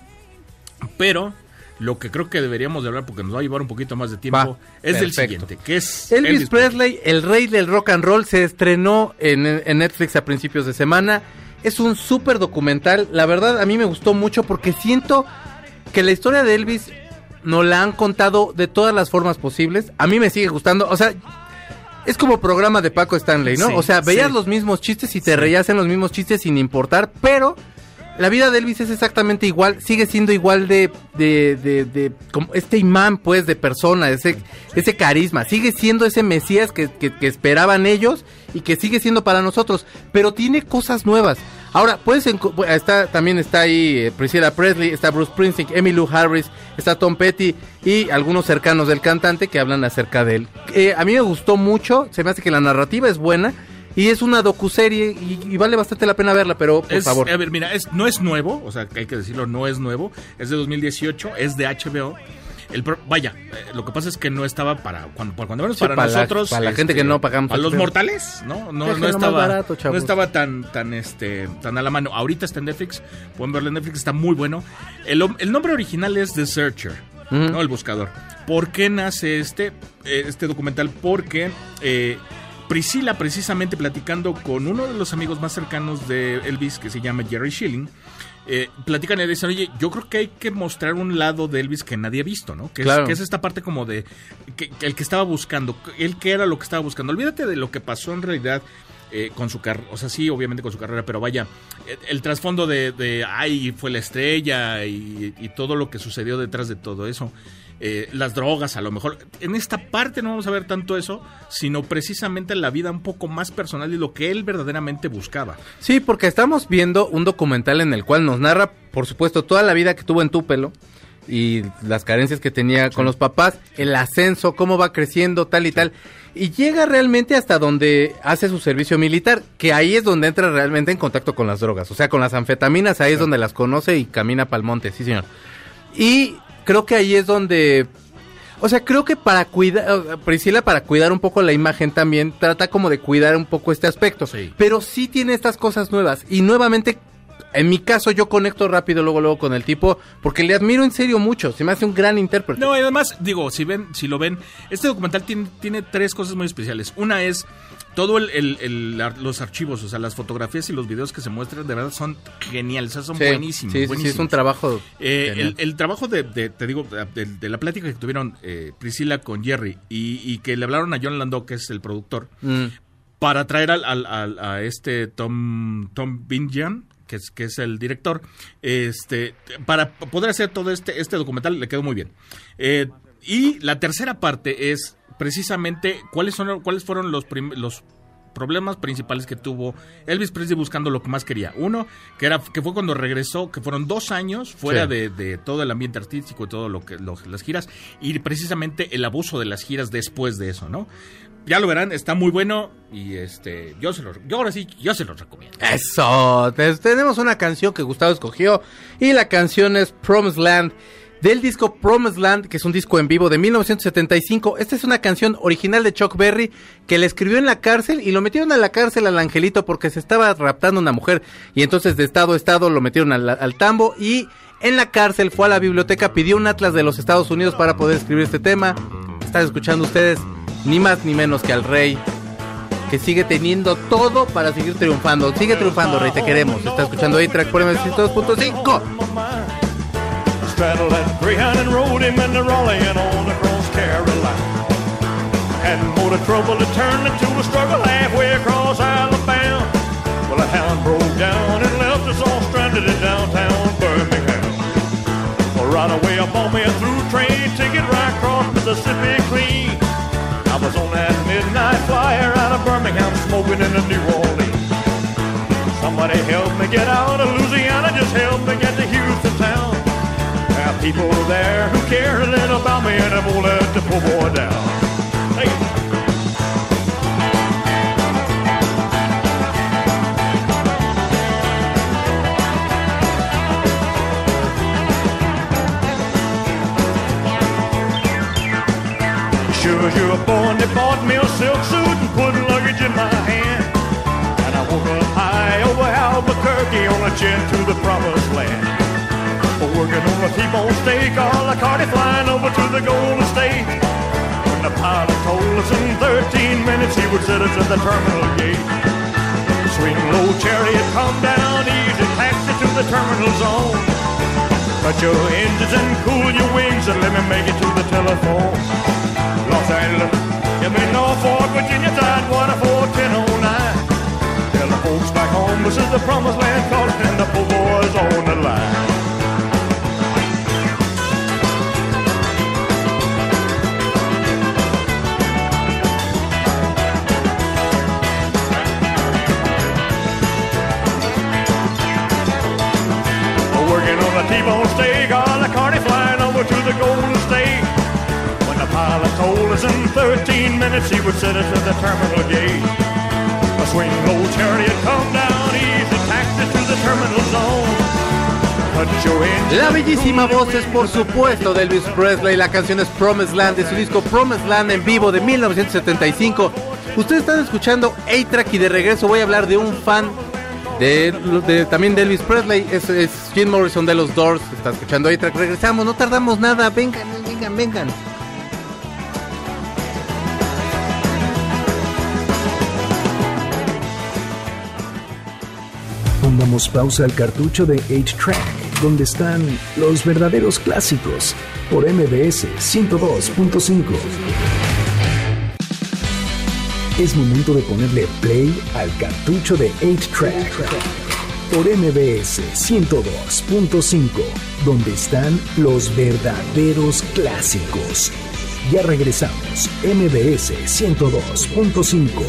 pero lo que creo que deberíamos de hablar, porque nos va a llevar un poquito más de tiempo, va, es perfecto. Del siguiente, que es
Elvis, Elvis Presley, el rey del rock and roll, se estrenó en, en Netflix a principios de semana. Es un súper documental, la verdad a mí me gustó mucho porque siento que la historia de Elvis nos la han contado de todas las formas posibles. A mí me sigue gustando, o sea, es como programa de Paco Stanley, ¿no?
Sí,
o sea, veías
sí.
los mismos chistes y te
Sí.
reías en los mismos chistes sin importar, pero la vida de Elvis es exactamente igual, sigue siendo igual de, de, de, de como este imán, pues, de persona, ese, ese carisma, sigue siendo ese mesías que, que, que esperaban ellos y que sigue siendo para nosotros, pero tiene cosas nuevas. Ahora, puedes enco- está, también está ahí eh, Priscilla Presley, está Bruce Springsteen, Emmylou Harris, está Tom Petty y algunos cercanos del cantante que hablan acerca de él. Eh, a mí me gustó mucho, se me hace que la narrativa es buena. Y es una docuserie y, y vale bastante la pena verla, pero por
Es-
favor.
A ver, mira, es, no es nuevo, o sea, hay que decirlo, no es nuevo. Es de dos mil dieciocho, es de H B O. El pro- vaya, eh, lo que pasa es que no estaba para cuando, para, cuando menos
Sí,
para,
para la-
nosotros.
para la gente que no pagamos
Para los
H B O.
mortales, ¿no? No,
Déjenlo
no
más
estaba,
barato, chavos.
no estaba tan, tan, este, tan a la mano. Ahorita está en Netflix, pueden verlo en Netflix, está muy bueno. El, el nombre original es The Searcher,
Ujú.
¿no? El buscador. ¿Por qué nace este, eh, este documental? Porque eh, Priscilla, precisamente platicando con uno de los amigos más cercanos de Elvis, que se llama Jerry Schilling, eh, platican y dicen, oye, yo creo que hay que mostrar un lado de Elvis que nadie ha visto, ¿no? Que,
Claro.
es, que es esta parte como de, que, que el que estaba buscando, él que era lo que estaba buscando. Olvídate de lo que pasó en realidad eh, con su carrera, o sea, sí, obviamente con su carrera, pero vaya, el, el trasfondo de, de, ay, fue la estrella y, y todo lo que sucedió detrás de todo eso. Eh, las drogas, a lo mejor. En esta parte no vamos a ver tanto eso, sino precisamente la vida un poco más personal y lo que él verdaderamente buscaba.
Sí, porque estamos viendo un documental en el cual nos narra, por supuesto, toda la vida que tuvo en Tupelo y las carencias que tenía con los papás, el ascenso, cómo va creciendo, tal y tal. Y llega realmente hasta donde hace su servicio militar, que ahí es donde entra realmente en contacto con las drogas. O sea, con las anfetaminas, ahí es donde las conoce y camina pa'l monte, sí señor. Y creo que ahí es donde, o sea, creo que para cuidar, Priscilla para cuidar un poco la imagen también, trata como de cuidar un poco este aspecto.
Sí.
Pero sí tiene estas cosas nuevas. Y nuevamente, en mi caso, yo conecto rápido luego, luego con el tipo, porque le admiro en serio mucho. Se me hace un gran intérprete.
No, y además, digo, si ven, si lo ven, este documental tiene, tiene tres cosas muy especiales. Una es todo el, el- el- ar- los archivos, o sea, las fotografías y los videos que se muestran, de verdad son geniales, o sea, son
Sí,
buenísimos.
Sí, sí, sí,
buenísimos.
es un trabajo.
Eh,
genial.
el, el trabajo de, de- te digo, de, de la plática que tuvieron eh, Priscilla con Jerry y, y que le hablaron a John Landau, que es el productor,
Mm.
para traer al, al- al- a este Tom Tom Binjian, que es, que es el director, este, para poder hacer todo este, este documental, le quedó muy bien. Eh, y la tercera parte es precisamente cuáles son cuáles fueron los prim- los problemas principales que tuvo Elvis Presley buscando lo que más quería. Uno, que era que fue cuando regresó, que fueron dos años fuera
Sí.
de, de todo el ambiente artístico y todo lo que lo- las giras, y precisamente el abuso de las giras después de eso, ¿no? Ya lo verán, está muy bueno y este yo se los, yo ahora sí, yo se los recomiendo.
Eso, te- tenemos una canción que Gustavo escogió y la canción es Promised Land del disco Promised Land, que es un disco en vivo de mil novecientos setenta y cinco. Esta es una canción original de Chuck Berry que le escribió en la cárcel y lo metieron a la cárcel al angelito porque se estaba raptando una mujer y entonces de estado a estado lo metieron al, al tambo y en la cárcel fue a la biblioteca, pidió un atlas de los Estados Unidos para poder escribir este tema. Están escuchando ustedes ni más ni menos que al rey, que sigue teniendo todo para seguir triunfando. Sigue triunfando, rey, te queremos. Está escuchando A-Track por M ciento dos punto cinco.
Straddled that Greyhound and rode him into Raleigh and on across Carolina. Hadn't more the trouble to turn into a struggle halfway across Alabama. Well, the hound broke down and left us all stranded in downtown Birmingham. Well, right away I bought me a through train ticket right across Mississippi clean. I was on that midnight flyer out of Birmingham smoking into New Orleans. Somebody help me get out of Louisiana, just help me get to Houston town. There are people there who care a little about me and I won't let the poor boy down. Hey. Sure as you're born, they bought me a silk suit and put luggage in my hand. And I woke up high over Albuquerque on a jet to the promised land. Working on a T-bone steak, all the carty flying over to the Golden State. When the pilot told us in thirteen minutes he would set us at the terminal gate. Swing low chariot, come down easy, taxi to the terminal zone. Cut your engines and cool your wings and let me make it to the telephone. Los Angeles, give me Norfolk, Virginia, tide water four ten oh nine. Tell the folks back home this is the promised land calling and the poor boys on the line. T-bone steak, all the carny flying over to the Golden State. When the pilot told us in thirteen minutes he would send us to the terminal gate. A swing low chariot come down easy, taxi to the terminal zone.
La bellísima voz es por supuesto de Elvis Presley. La canción es Promised Land de su disco Promised Land en vivo de mil novecientos setenta y cinco. Ustedes están escuchando A-Track y de regreso voy a hablar de un fan De, de, también de Elvis Presley, es, es Jim Morrison de los Doors. Está escuchando A-Track, regresamos, no tardamos nada, vengan, vengan, vengan.
Pongamos pausa al cartucho de ocho track, donde están los verdaderos clásicos, por M B S ciento dos punto cinco. Es momento de ponerle play al cartucho de ocho track por M B S ciento dos punto cinco, donde están los verdaderos clásicos. Ya regresamos, M B S ciento dos punto cinco.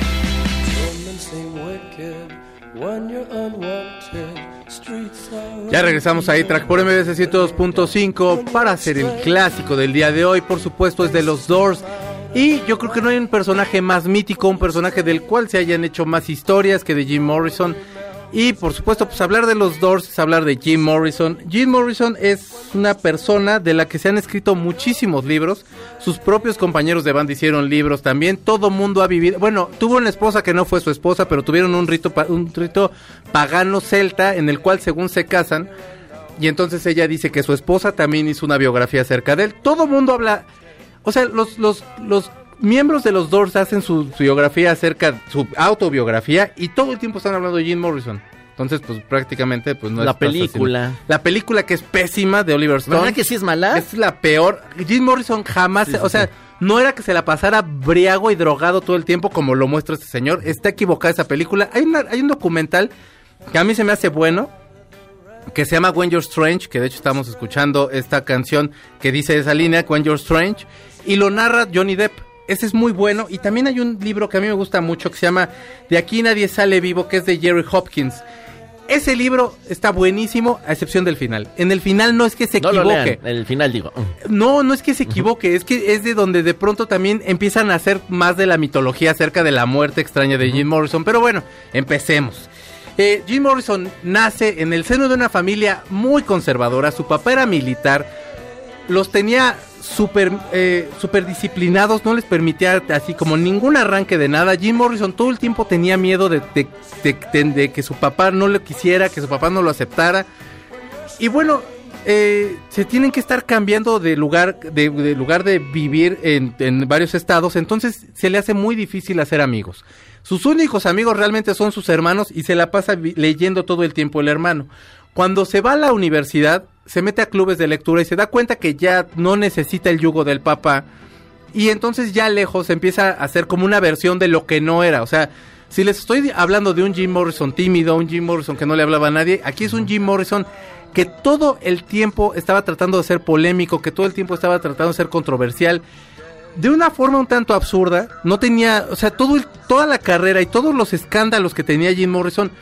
Ya regresamos a A-Track por M B S ciento dos punto cinco para hacer el clásico del día de hoy. Por supuesto es de los Doors. Y yo creo que no hay un personaje más mítico, un personaje del cual se hayan hecho más historias que de Jim Morrison. Y por supuesto, pues hablar de los Doors es hablar de Jim Morrison. Jim Morrison es una persona de la que se han escrito muchísimos libros. Sus propios compañeros de banda hicieron libros también. Todo mundo ha vivido... Bueno, tuvo una esposa que no fue su esposa, pero tuvieron un rito, un rito pagano celta en el cual según se casan. Y entonces ella dice que su esposa también hizo una biografía acerca de él. Todo mundo habla... O sea, los, los, los miembros de los Doors hacen su, su biografía acerca, su autobiografía, y todo el tiempo están hablando de Jim Morrison. Entonces, pues prácticamente, pues no
la
es...
La película.
La película que es pésima de Oliver Stone.
¿Verdad que sí es mala?
Es la peor. Jim Morrison jamás, sí, sí, o sea, sí. No era que se la pasara briago y drogado todo el tiempo como lo muestra este señor. Está equivocada esa película. Hay, una, hay un documental que a mí se me hace bueno, que se llama When You're Strange, que de hecho estamos escuchando esta canción que dice esa línea, When You're Strange, y lo narra Johnny Depp. Ese es muy bueno. Y también hay un libro que a mí me gusta mucho que se llama De aquí nadie sale vivo, que es de Jerry Hopkins. Ese libro está buenísimo, a excepción del final. En el final no es que se
no
equivoque.
Lo lean, el final digo.
No, no es que se equivoque, uh-huh. Es que es de donde de pronto también empiezan a hacer más de la mitología acerca de la muerte extraña de uh-huh. Jim Morrison. Pero bueno, empecemos. Eh, Jim Morrison nace en el seno de una familia muy conservadora. Su papá era militar, los tenía súper eh, super disciplinados, no les permitía así como ningún arranque de nada. Jim Morrison todo el tiempo tenía miedo de, de, de, de, de que su papá no lo quisiera, que su papá no lo aceptara. Y bueno, eh, se tienen que estar cambiando de lugar de, de lugar de vivir en, en varios estados, entonces se le hace muy difícil hacer amigos. Sus únicos amigos realmente son sus hermanos y se la pasa vi- leyendo todo el tiempo el hermano. Cuando se va a la universidad, se mete a clubes de lectura y se da cuenta que ya no necesita el yugo del papá. Y entonces ya lejos empieza a hacer como una versión de lo que no era. O sea, si les estoy hablando de un Jim Morrison tímido, un Jim Morrison que no le hablaba a nadie, aquí es un Jim Morrison que todo el tiempo estaba tratando de ser polémico, que todo el tiempo estaba tratando de ser controversial. De una forma un tanto absurda, no tenía, o sea, todo el, toda la carrera y todos los escándalos que tenía Jim Morrison,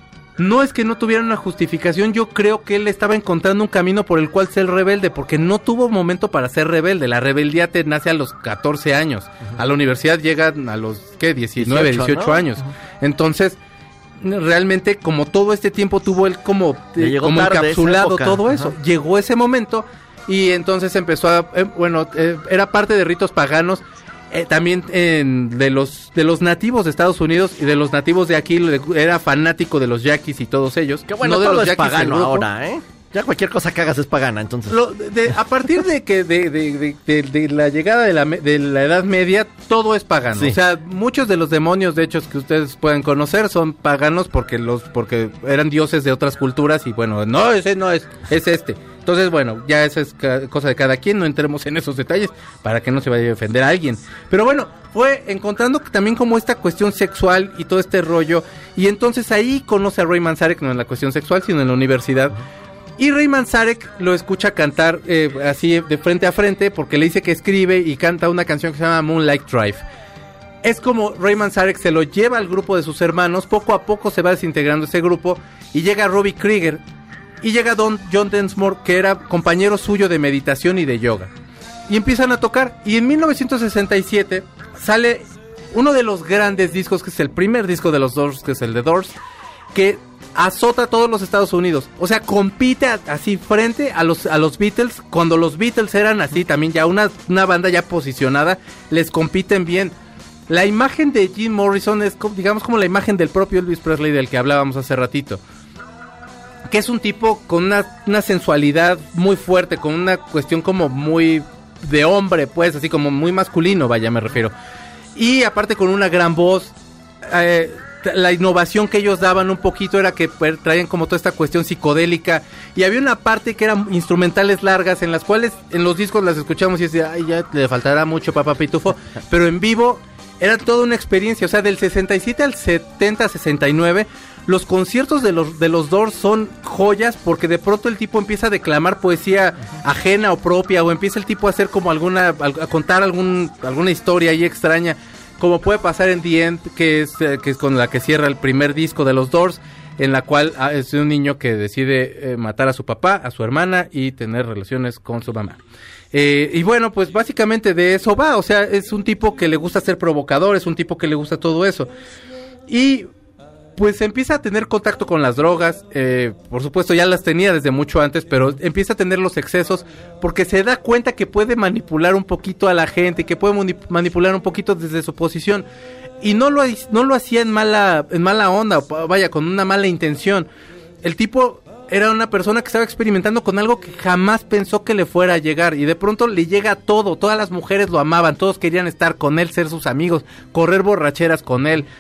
no es que no tuvieran una justificación. Yo creo que él estaba encontrando un camino por el cual ser rebelde, porque no tuvo momento para ser rebelde. La rebeldía te nace a los catorce años, uh-huh. A la universidad llegan a los, ¿qué? diecinueve, dieciocho, ¿no? Años, uh-huh. Entonces, realmente como todo este tiempo tuvo él como, eh, como encapsulado todo eso, uh-huh. Llegó ese momento. Y entonces empezó a, eh, bueno, eh, era parte de ritos paganos, eh, también eh, de los de los nativos de Estados Unidos y de los nativos de aquí, era fanático de los Yaquis y todos ellos.
Qué bueno,
no de
todo
los
es
Yaquis
pagano ahora, ¿eh? Ya cualquier cosa que hagas es pagana, entonces.
Lo, de, a partir de que de, de, de, de, de la llegada de la, de la Edad Media, todo es pagano. Sí. O sea, muchos de los demonios, de hecho, que ustedes pueden conocer, son paganos porque los porque eran dioses de otras culturas y bueno, no, ese no es, es este. Entonces, bueno, ya eso es ca- cosa de cada quien, no entremos en esos detalles para que no se vaya a ofender a alguien. Pero bueno, fue encontrando también como esta cuestión sexual y todo este rollo, y entonces ahí conoce a Ray Manzarek, no en la cuestión sexual, sino en la universidad. Y Ray Manzarek lo escucha cantar eh, así de frente a frente porque le dice que escribe y canta una canción que se llama Moonlight Drive. Es como Ray Manzarek se lo lleva al grupo de sus hermanos, poco a poco se va desintegrando ese grupo y llega Robbie Krieger y llega Don John Densmore, que era compañero suyo de meditación y de yoga. Y empiezan a tocar y en mil novecientos sesenta y siete sale uno de los grandes discos, que es el primer disco de los Doors, que es el de Doors, que azota a todos los Estados Unidos. O sea, compite a, así frente a los a los Beatles, cuando los Beatles eran así también ya una, una banda ya posicionada, les compiten bien. La imagen de Jim Morrison es, digamos, como la imagen del propio Elvis Presley del que hablábamos hace ratito, que es un tipo con una, una sensualidad muy fuerte, con una cuestión como muy de hombre, pues, así como muy masculino, vaya, me refiero. Y aparte con una gran voz. eh, La innovación que ellos daban un poquito era que pues, traían como toda esta cuestión psicodélica, y había una parte que eran instrumentales largas en las cuales en los discos las escuchamos y decía, ay, ya le faltará mucho Papá Pitufo, pero en vivo era toda una experiencia. O sea, del sesenta y siete al setenta, sesenta y nueve, los conciertos de los de los Doors son joyas, porque de pronto el tipo empieza a declamar poesía ajena o propia, o empieza el tipo a hacer como alguna, a contar algún alguna historia ahí extraña, como puede pasar en The End, que es, eh, que es con la que cierra el primer disco de los Doors, en la cual ah, es un niño que decide eh, matar a su papá, a su hermana y tener relaciones con su mamá. Eh, y bueno, pues básicamente de eso va. O sea, es un tipo que le gusta ser provocador, es un tipo que le gusta todo eso. Y pues empieza a tener contacto con las drogas, eh, por supuesto ya las tenía desde mucho antes, pero empieza a tener los excesos porque se da cuenta que puede manipular un poquito a la gente, que puede manip- manipular un poquito desde su posición, y no lo, no lo hacía en mala, en mala onda, vaya, con una mala intención. El tipo era una persona que estaba experimentando con algo que jamás pensó que le fuera a llegar, y de pronto le llega todo. Todas las mujeres lo amaban, todos querían estar con él, ser sus amigos, correr borracheras con él,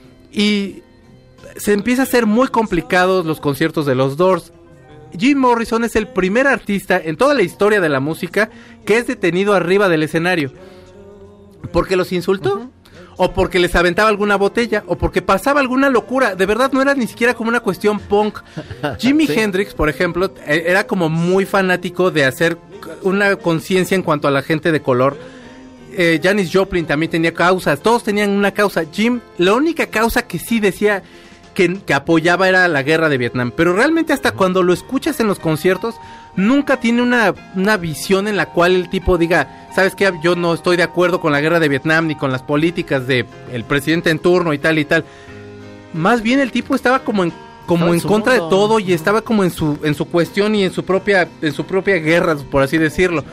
y se empieza a hacer muy complicados los conciertos de los Doors. Jim Morrison es el primer artista en toda la historia de la música que es detenido arriba del escenario porque los insultó, uh-huh. o porque les aventaba alguna botella, o porque pasaba alguna locura. De verdad no era ni siquiera como una cuestión punk. Jimi ¿Sí? Hendrix, por ejemplo, era como muy fanático de hacer una conciencia en cuanto a la gente de color. eh, Janis Joplin también tenía causas, todos tenían una causa. Jim, la única causa que sí decía Que, que apoyaba era la guerra de Vietnam, pero realmente hasta cuando lo escuchas en los conciertos nunca tiene una, una visión en la cual el tipo diga, ¿sabes qué? Yo no estoy de acuerdo con la guerra de Vietnam ni con las políticas de el presidente en turno y tal y tal. Más bien el tipo estaba como en como en, en contra mundo. de todo, y estaba como en su en su cuestión y en su propia en su propia guerra, por así decirlo.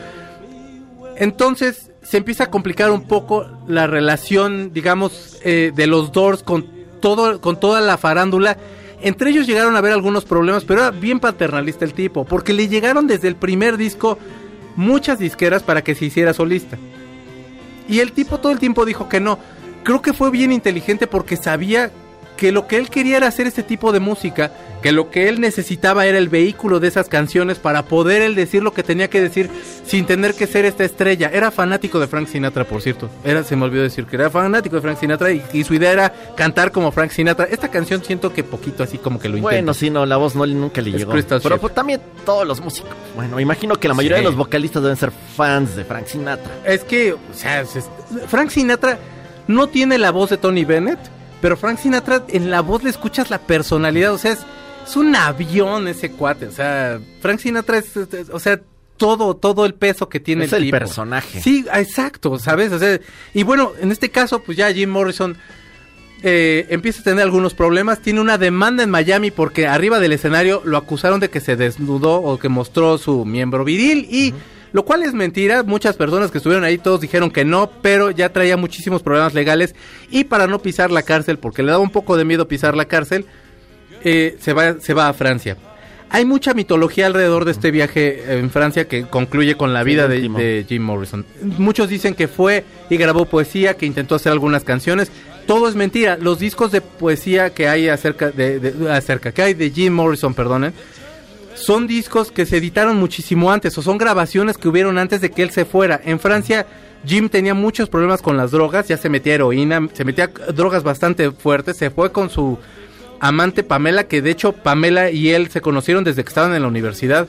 Entonces se empieza a complicar un poco la relación, digamos, eh, de los Doors con todo con toda la farándula. Entre ellos llegaron a haber algunos problemas, pero era bien paternalista el tipo, porque le llegaron desde el primer disco muchas disqueras para que se hiciera solista, y el tipo todo el tiempo dijo que no. Creo que fue bien inteligente porque sabía que lo que él quería era hacer este tipo de música, que lo que él necesitaba era el vehículo de esas canciones para poder él decir lo que tenía que decir sin tener que ser esta estrella. Era fanático de Frank Sinatra, por cierto. Era, se me olvidó decir que era fanático de Frank Sinatra, y, y su idea era cantar como Frank Sinatra. Esta canción siento que poquito así como que lo intenta.
Bueno, sí, no, la voz no nunca le
es
llegó.
Crystal
Pero
Shep.
pues, también todos los músicos. Bueno, imagino que la mayoría sí. de los vocalistas deben ser fans de Frank Sinatra.
Es que, o sea, es, Frank Sinatra no tiene la voz de Tony Bennett, pero Frank Sinatra, en la voz le escuchas la personalidad. O sea, es, es un avión ese cuate. O sea, Frank Sinatra es, es, es o sea, todo, todo el peso que tiene
es
el,
el
tipo.
personaje.
Sí, exacto, ¿sabes? O sea, y bueno, en este caso, pues ya Jim Morrison eh, empieza a tener algunos problemas. Tiene una demanda en Miami porque arriba del escenario lo acusaron de que se desnudó o que mostró su miembro viril, y... Uh-huh. Lo cual es mentira. Muchas personas que estuvieron ahí, todos dijeron que no, pero ya traía muchísimos problemas legales, y para no pisar la cárcel, porque le daba un poco de miedo pisar la cárcel, eh, se va, se va a Francia. Hay mucha mitología alrededor de este viaje en Francia que concluye con la vida de, de Jim Morrison. Muchos dicen que fue y grabó poesía, que intentó hacer algunas canciones. Todo es mentira. Los discos de poesía que hay acerca de, de acerca que hay de Jim Morrison, perdonen, son discos que se editaron muchísimo antes, o son grabaciones que hubieron antes de que él se fuera. En Francia, Jim tenía muchos problemas con las drogas, ya se metía heroína, se metía drogas bastante fuertes, se fue con su amante Pamela, que de hecho Pamela y él se conocieron desde que estaban en la universidad.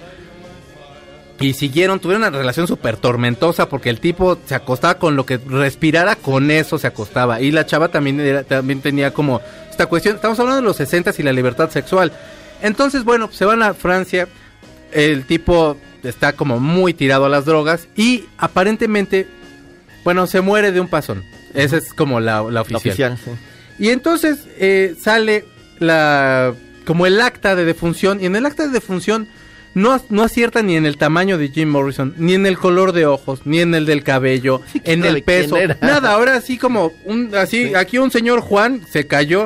Y siguieron, tuvieron una relación súper tormentosa porque el tipo se acostaba con lo que respirara, con eso se acostaba. Y la chava también, era, también tenía como esta cuestión, estamos hablando de los sesentas y la libertad sexual. Entonces, bueno, se van a Francia, el tipo está como muy tirado a las drogas y aparentemente, bueno, se muere de un pasón. Esa es como la, la oficial.
La oficial, sí.
Y entonces eh, sale la como el acta de defunción, y en el acta de defunción no, no acierta ni en el tamaño de Jim Morrison, ni en el color de ojos, ni en el del cabello,
Sí,
en el peso, nada. Ahora así como, un así
Sí.
aquí un señor Juan se cayó.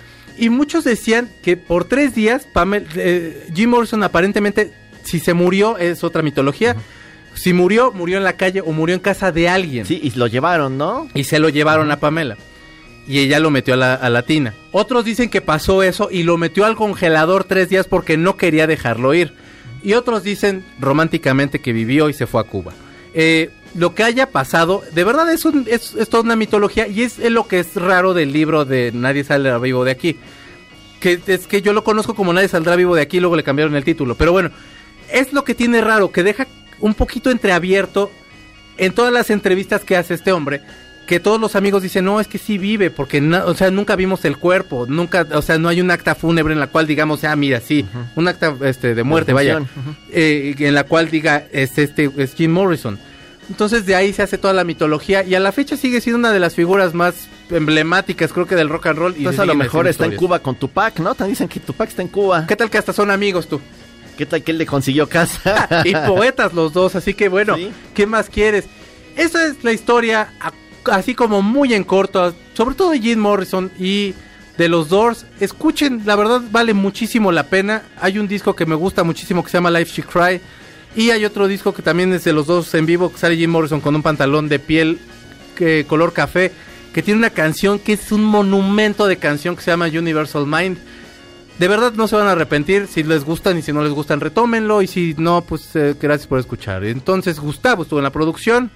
Y muchos decían que por tres días Pamela, eh, Jim Morrison aparentemente, si se murió, es otra mitología, uh-huh. si murió, murió en la calle o murió en casa de alguien.
Sí, y lo llevaron, ¿no?
Y se lo llevaron uh-huh. a Pamela. Y ella lo metió a la, a la tina. Otros dicen que pasó eso y lo metió al congelador tres días porque no quería dejarlo ir. Y otros dicen románticamente que vivió y se fue a Cuba. Eh... Lo que haya pasado, de verdad es, un, es, es toda una mitología y es, es lo que es raro del libro de Nadie saldrá vivo de aquí. Que es que yo lo conozco como Nadie saldrá vivo de aquí, luego le cambiaron el título. Pero bueno, es lo que tiene raro, que deja un poquito entreabierto en todas las entrevistas que hace este hombre, que todos los amigos dicen, no, es que sí vive, porque no, o sea, nunca vimos el cuerpo, nunca, o sea, no hay un acta fúnebre en la cual digamos, ah, mira, sí, uh-huh. un acta este, de muerte, vaya, uh-huh. eh, en la cual diga, es este, es Jim Morrison. Entonces de ahí se hace toda la mitología y a la fecha sigue siendo una de las figuras más emblemáticas, creo que del rock and roll. Y
Entonces a lo mejor está historias. En Cuba con Tupac, ¿no? Te dicen que Tupac está en Cuba.
¿Qué tal que hasta son amigos tú?
¿Qué tal que él le consiguió casa?
Y poetas los dos, así que bueno, ¿sí? ¿Qué más quieres? Esa es la historia, así como muy en corto, sobre todo de Jim Morrison y de los Doors. Escuchen, la verdad vale muchísimo la pena. Hay un disco que me gusta muchísimo que se llama Life She Cry. Y hay otro disco que también es de los dos en vivo, que sale Jim Morrison con un pantalón de piel que, color café, que tiene una canción que es un monumento de canción que se llama Universal Mind. De verdad no se van a arrepentir, si les gustan y si no les gustan retómenlo, y si no, pues eh, gracias por escuchar. Entonces Gustavo estuvo en la producción,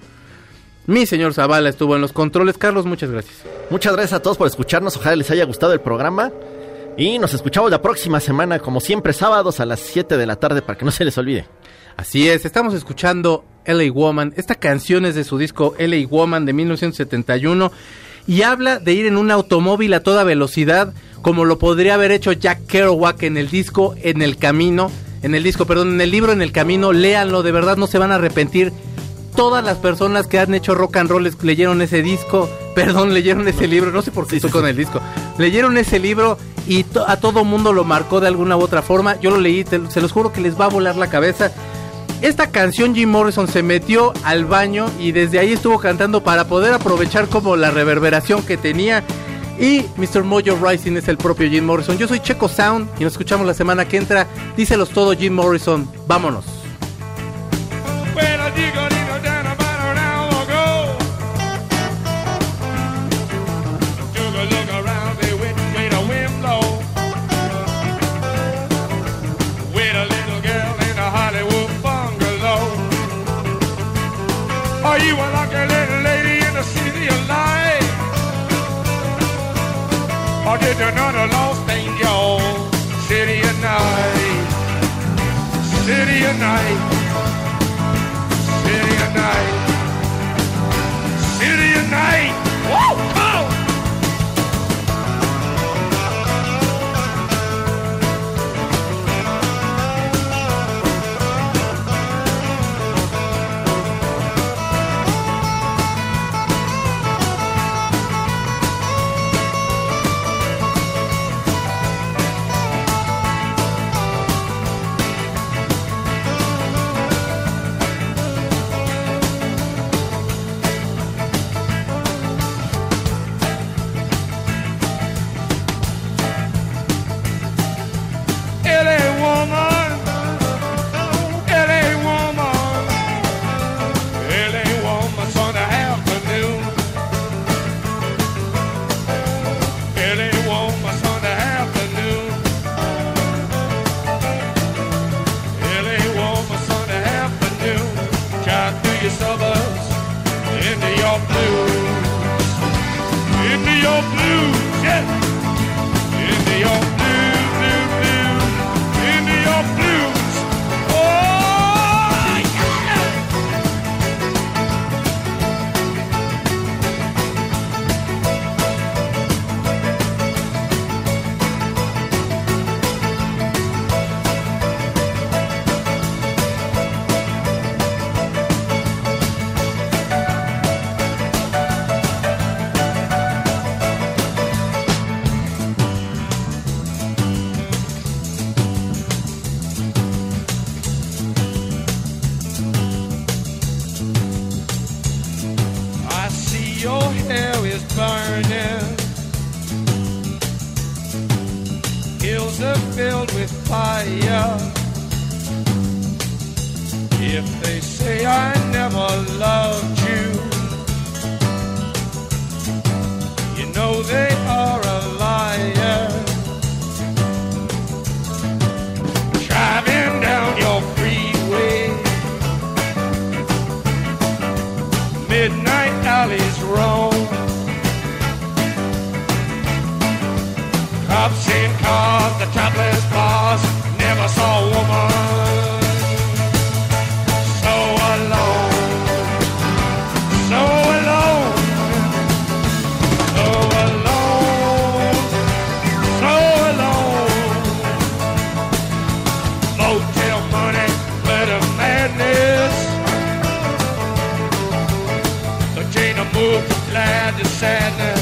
mi señor Zavala estuvo en los controles. Carlos, muchas gracias.
Muchas gracias a todos por escucharnos, ojalá les haya gustado el programa. Y nos escuchamos la próxima semana, como siempre, sábados a las siete de la tarde, para que no se les olvide.
Así es, estamos escuchando L A Woman. Esta canción es de su disco L A Woman de mil novecientos setenta y uno y habla de ir en un automóvil a toda velocidad, como lo podría haber hecho Jack Kerouac en el disco En el Camino, en el disco, perdón, en el libro En el Camino. Léanlo, de verdad no se van a arrepentir. Todas las personas que han hecho rock and roll leyeron ese disco, perdón, leyeron ese libro, no sé por qué estoy con el disco, leyeron ese libro y to- a todo mundo lo marcó de alguna u otra forma. Yo lo leí, te, se los juro que les va a volar la cabeza. Esta canción Jim Morrison se metió al baño y desde ahí estuvo cantando para poder aprovechar como la reverberación que tenía. Y mister Mojo Rising es el propio Jim Morrison. Yo soy Checo Sound y nos escuchamos la semana que entra. Díselos todo, Jim Morrison, vámonos.
Are you a lucky little lady in the city of light? Or did you know the lost angel? City of night, city of night, city of night, city of night. Woo! Oh!
fire. If they say I never loved you, you know they are a liar. Driving down your freeway, midnight alleys roam, cops in cars, the topless bars, never saw a woman so alone, so alone, so alone, so alone. Motel money, better madness, but Jane moved from glad to sadness.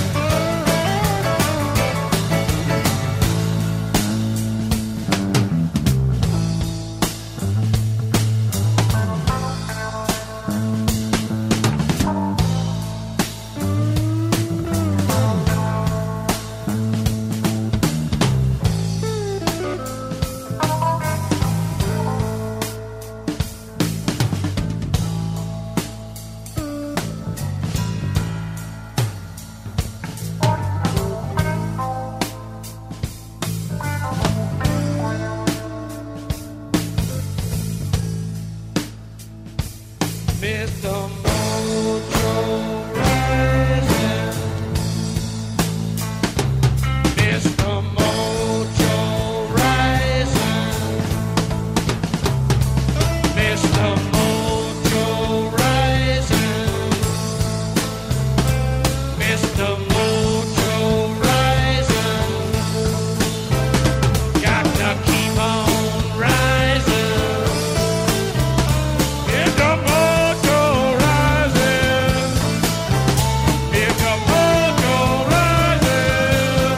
Mister Mojo rising, Mister Mojo rising, Mister Mojo rising, Mister Mojo rising, got to keep on rising. Mister Mojo rising, Mister Mojo rising,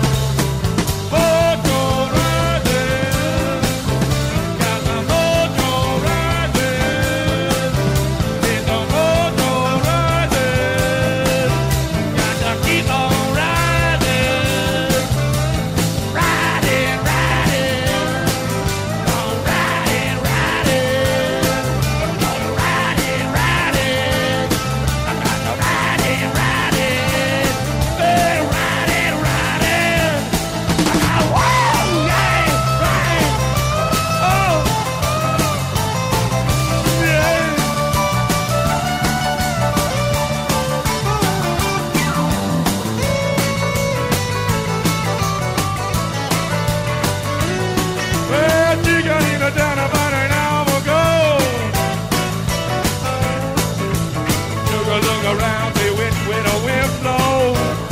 Mojo rising, got the mojo rising, Mister Mojo rising, got to keep on rising, riding, riding, on riding, riding, on riding, riding, I got to riding, riding, hey, riding, riding, I got whoa, yeah, right, oh, yeah. Well, you got in down about an hour ago. Took a look around, they went with a wind blow.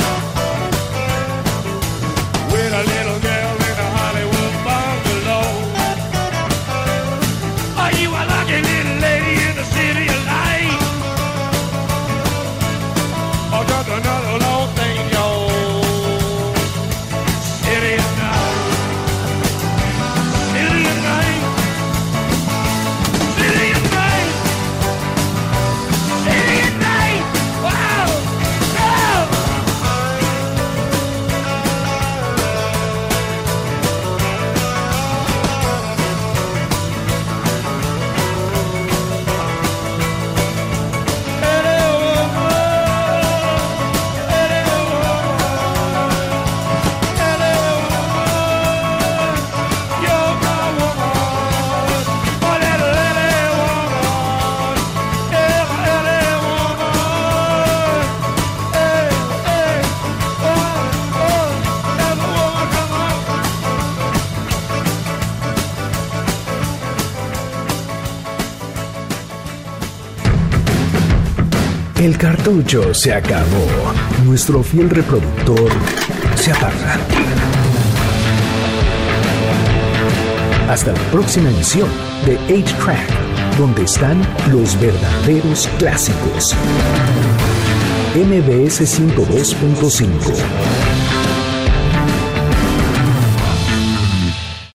With a little girl in a Hollywood bungalow. Are you a lucky little lady in the city of light? Or just another long thing, yo? City of night. City of night. City of night. City of night. Wow. Oh.
El cartucho se acabó. Nuestro fiel reproductor se apaga. Hasta la próxima emisión de ocho Track, donde están los verdaderos clásicos. M B S ciento dos punto cinco.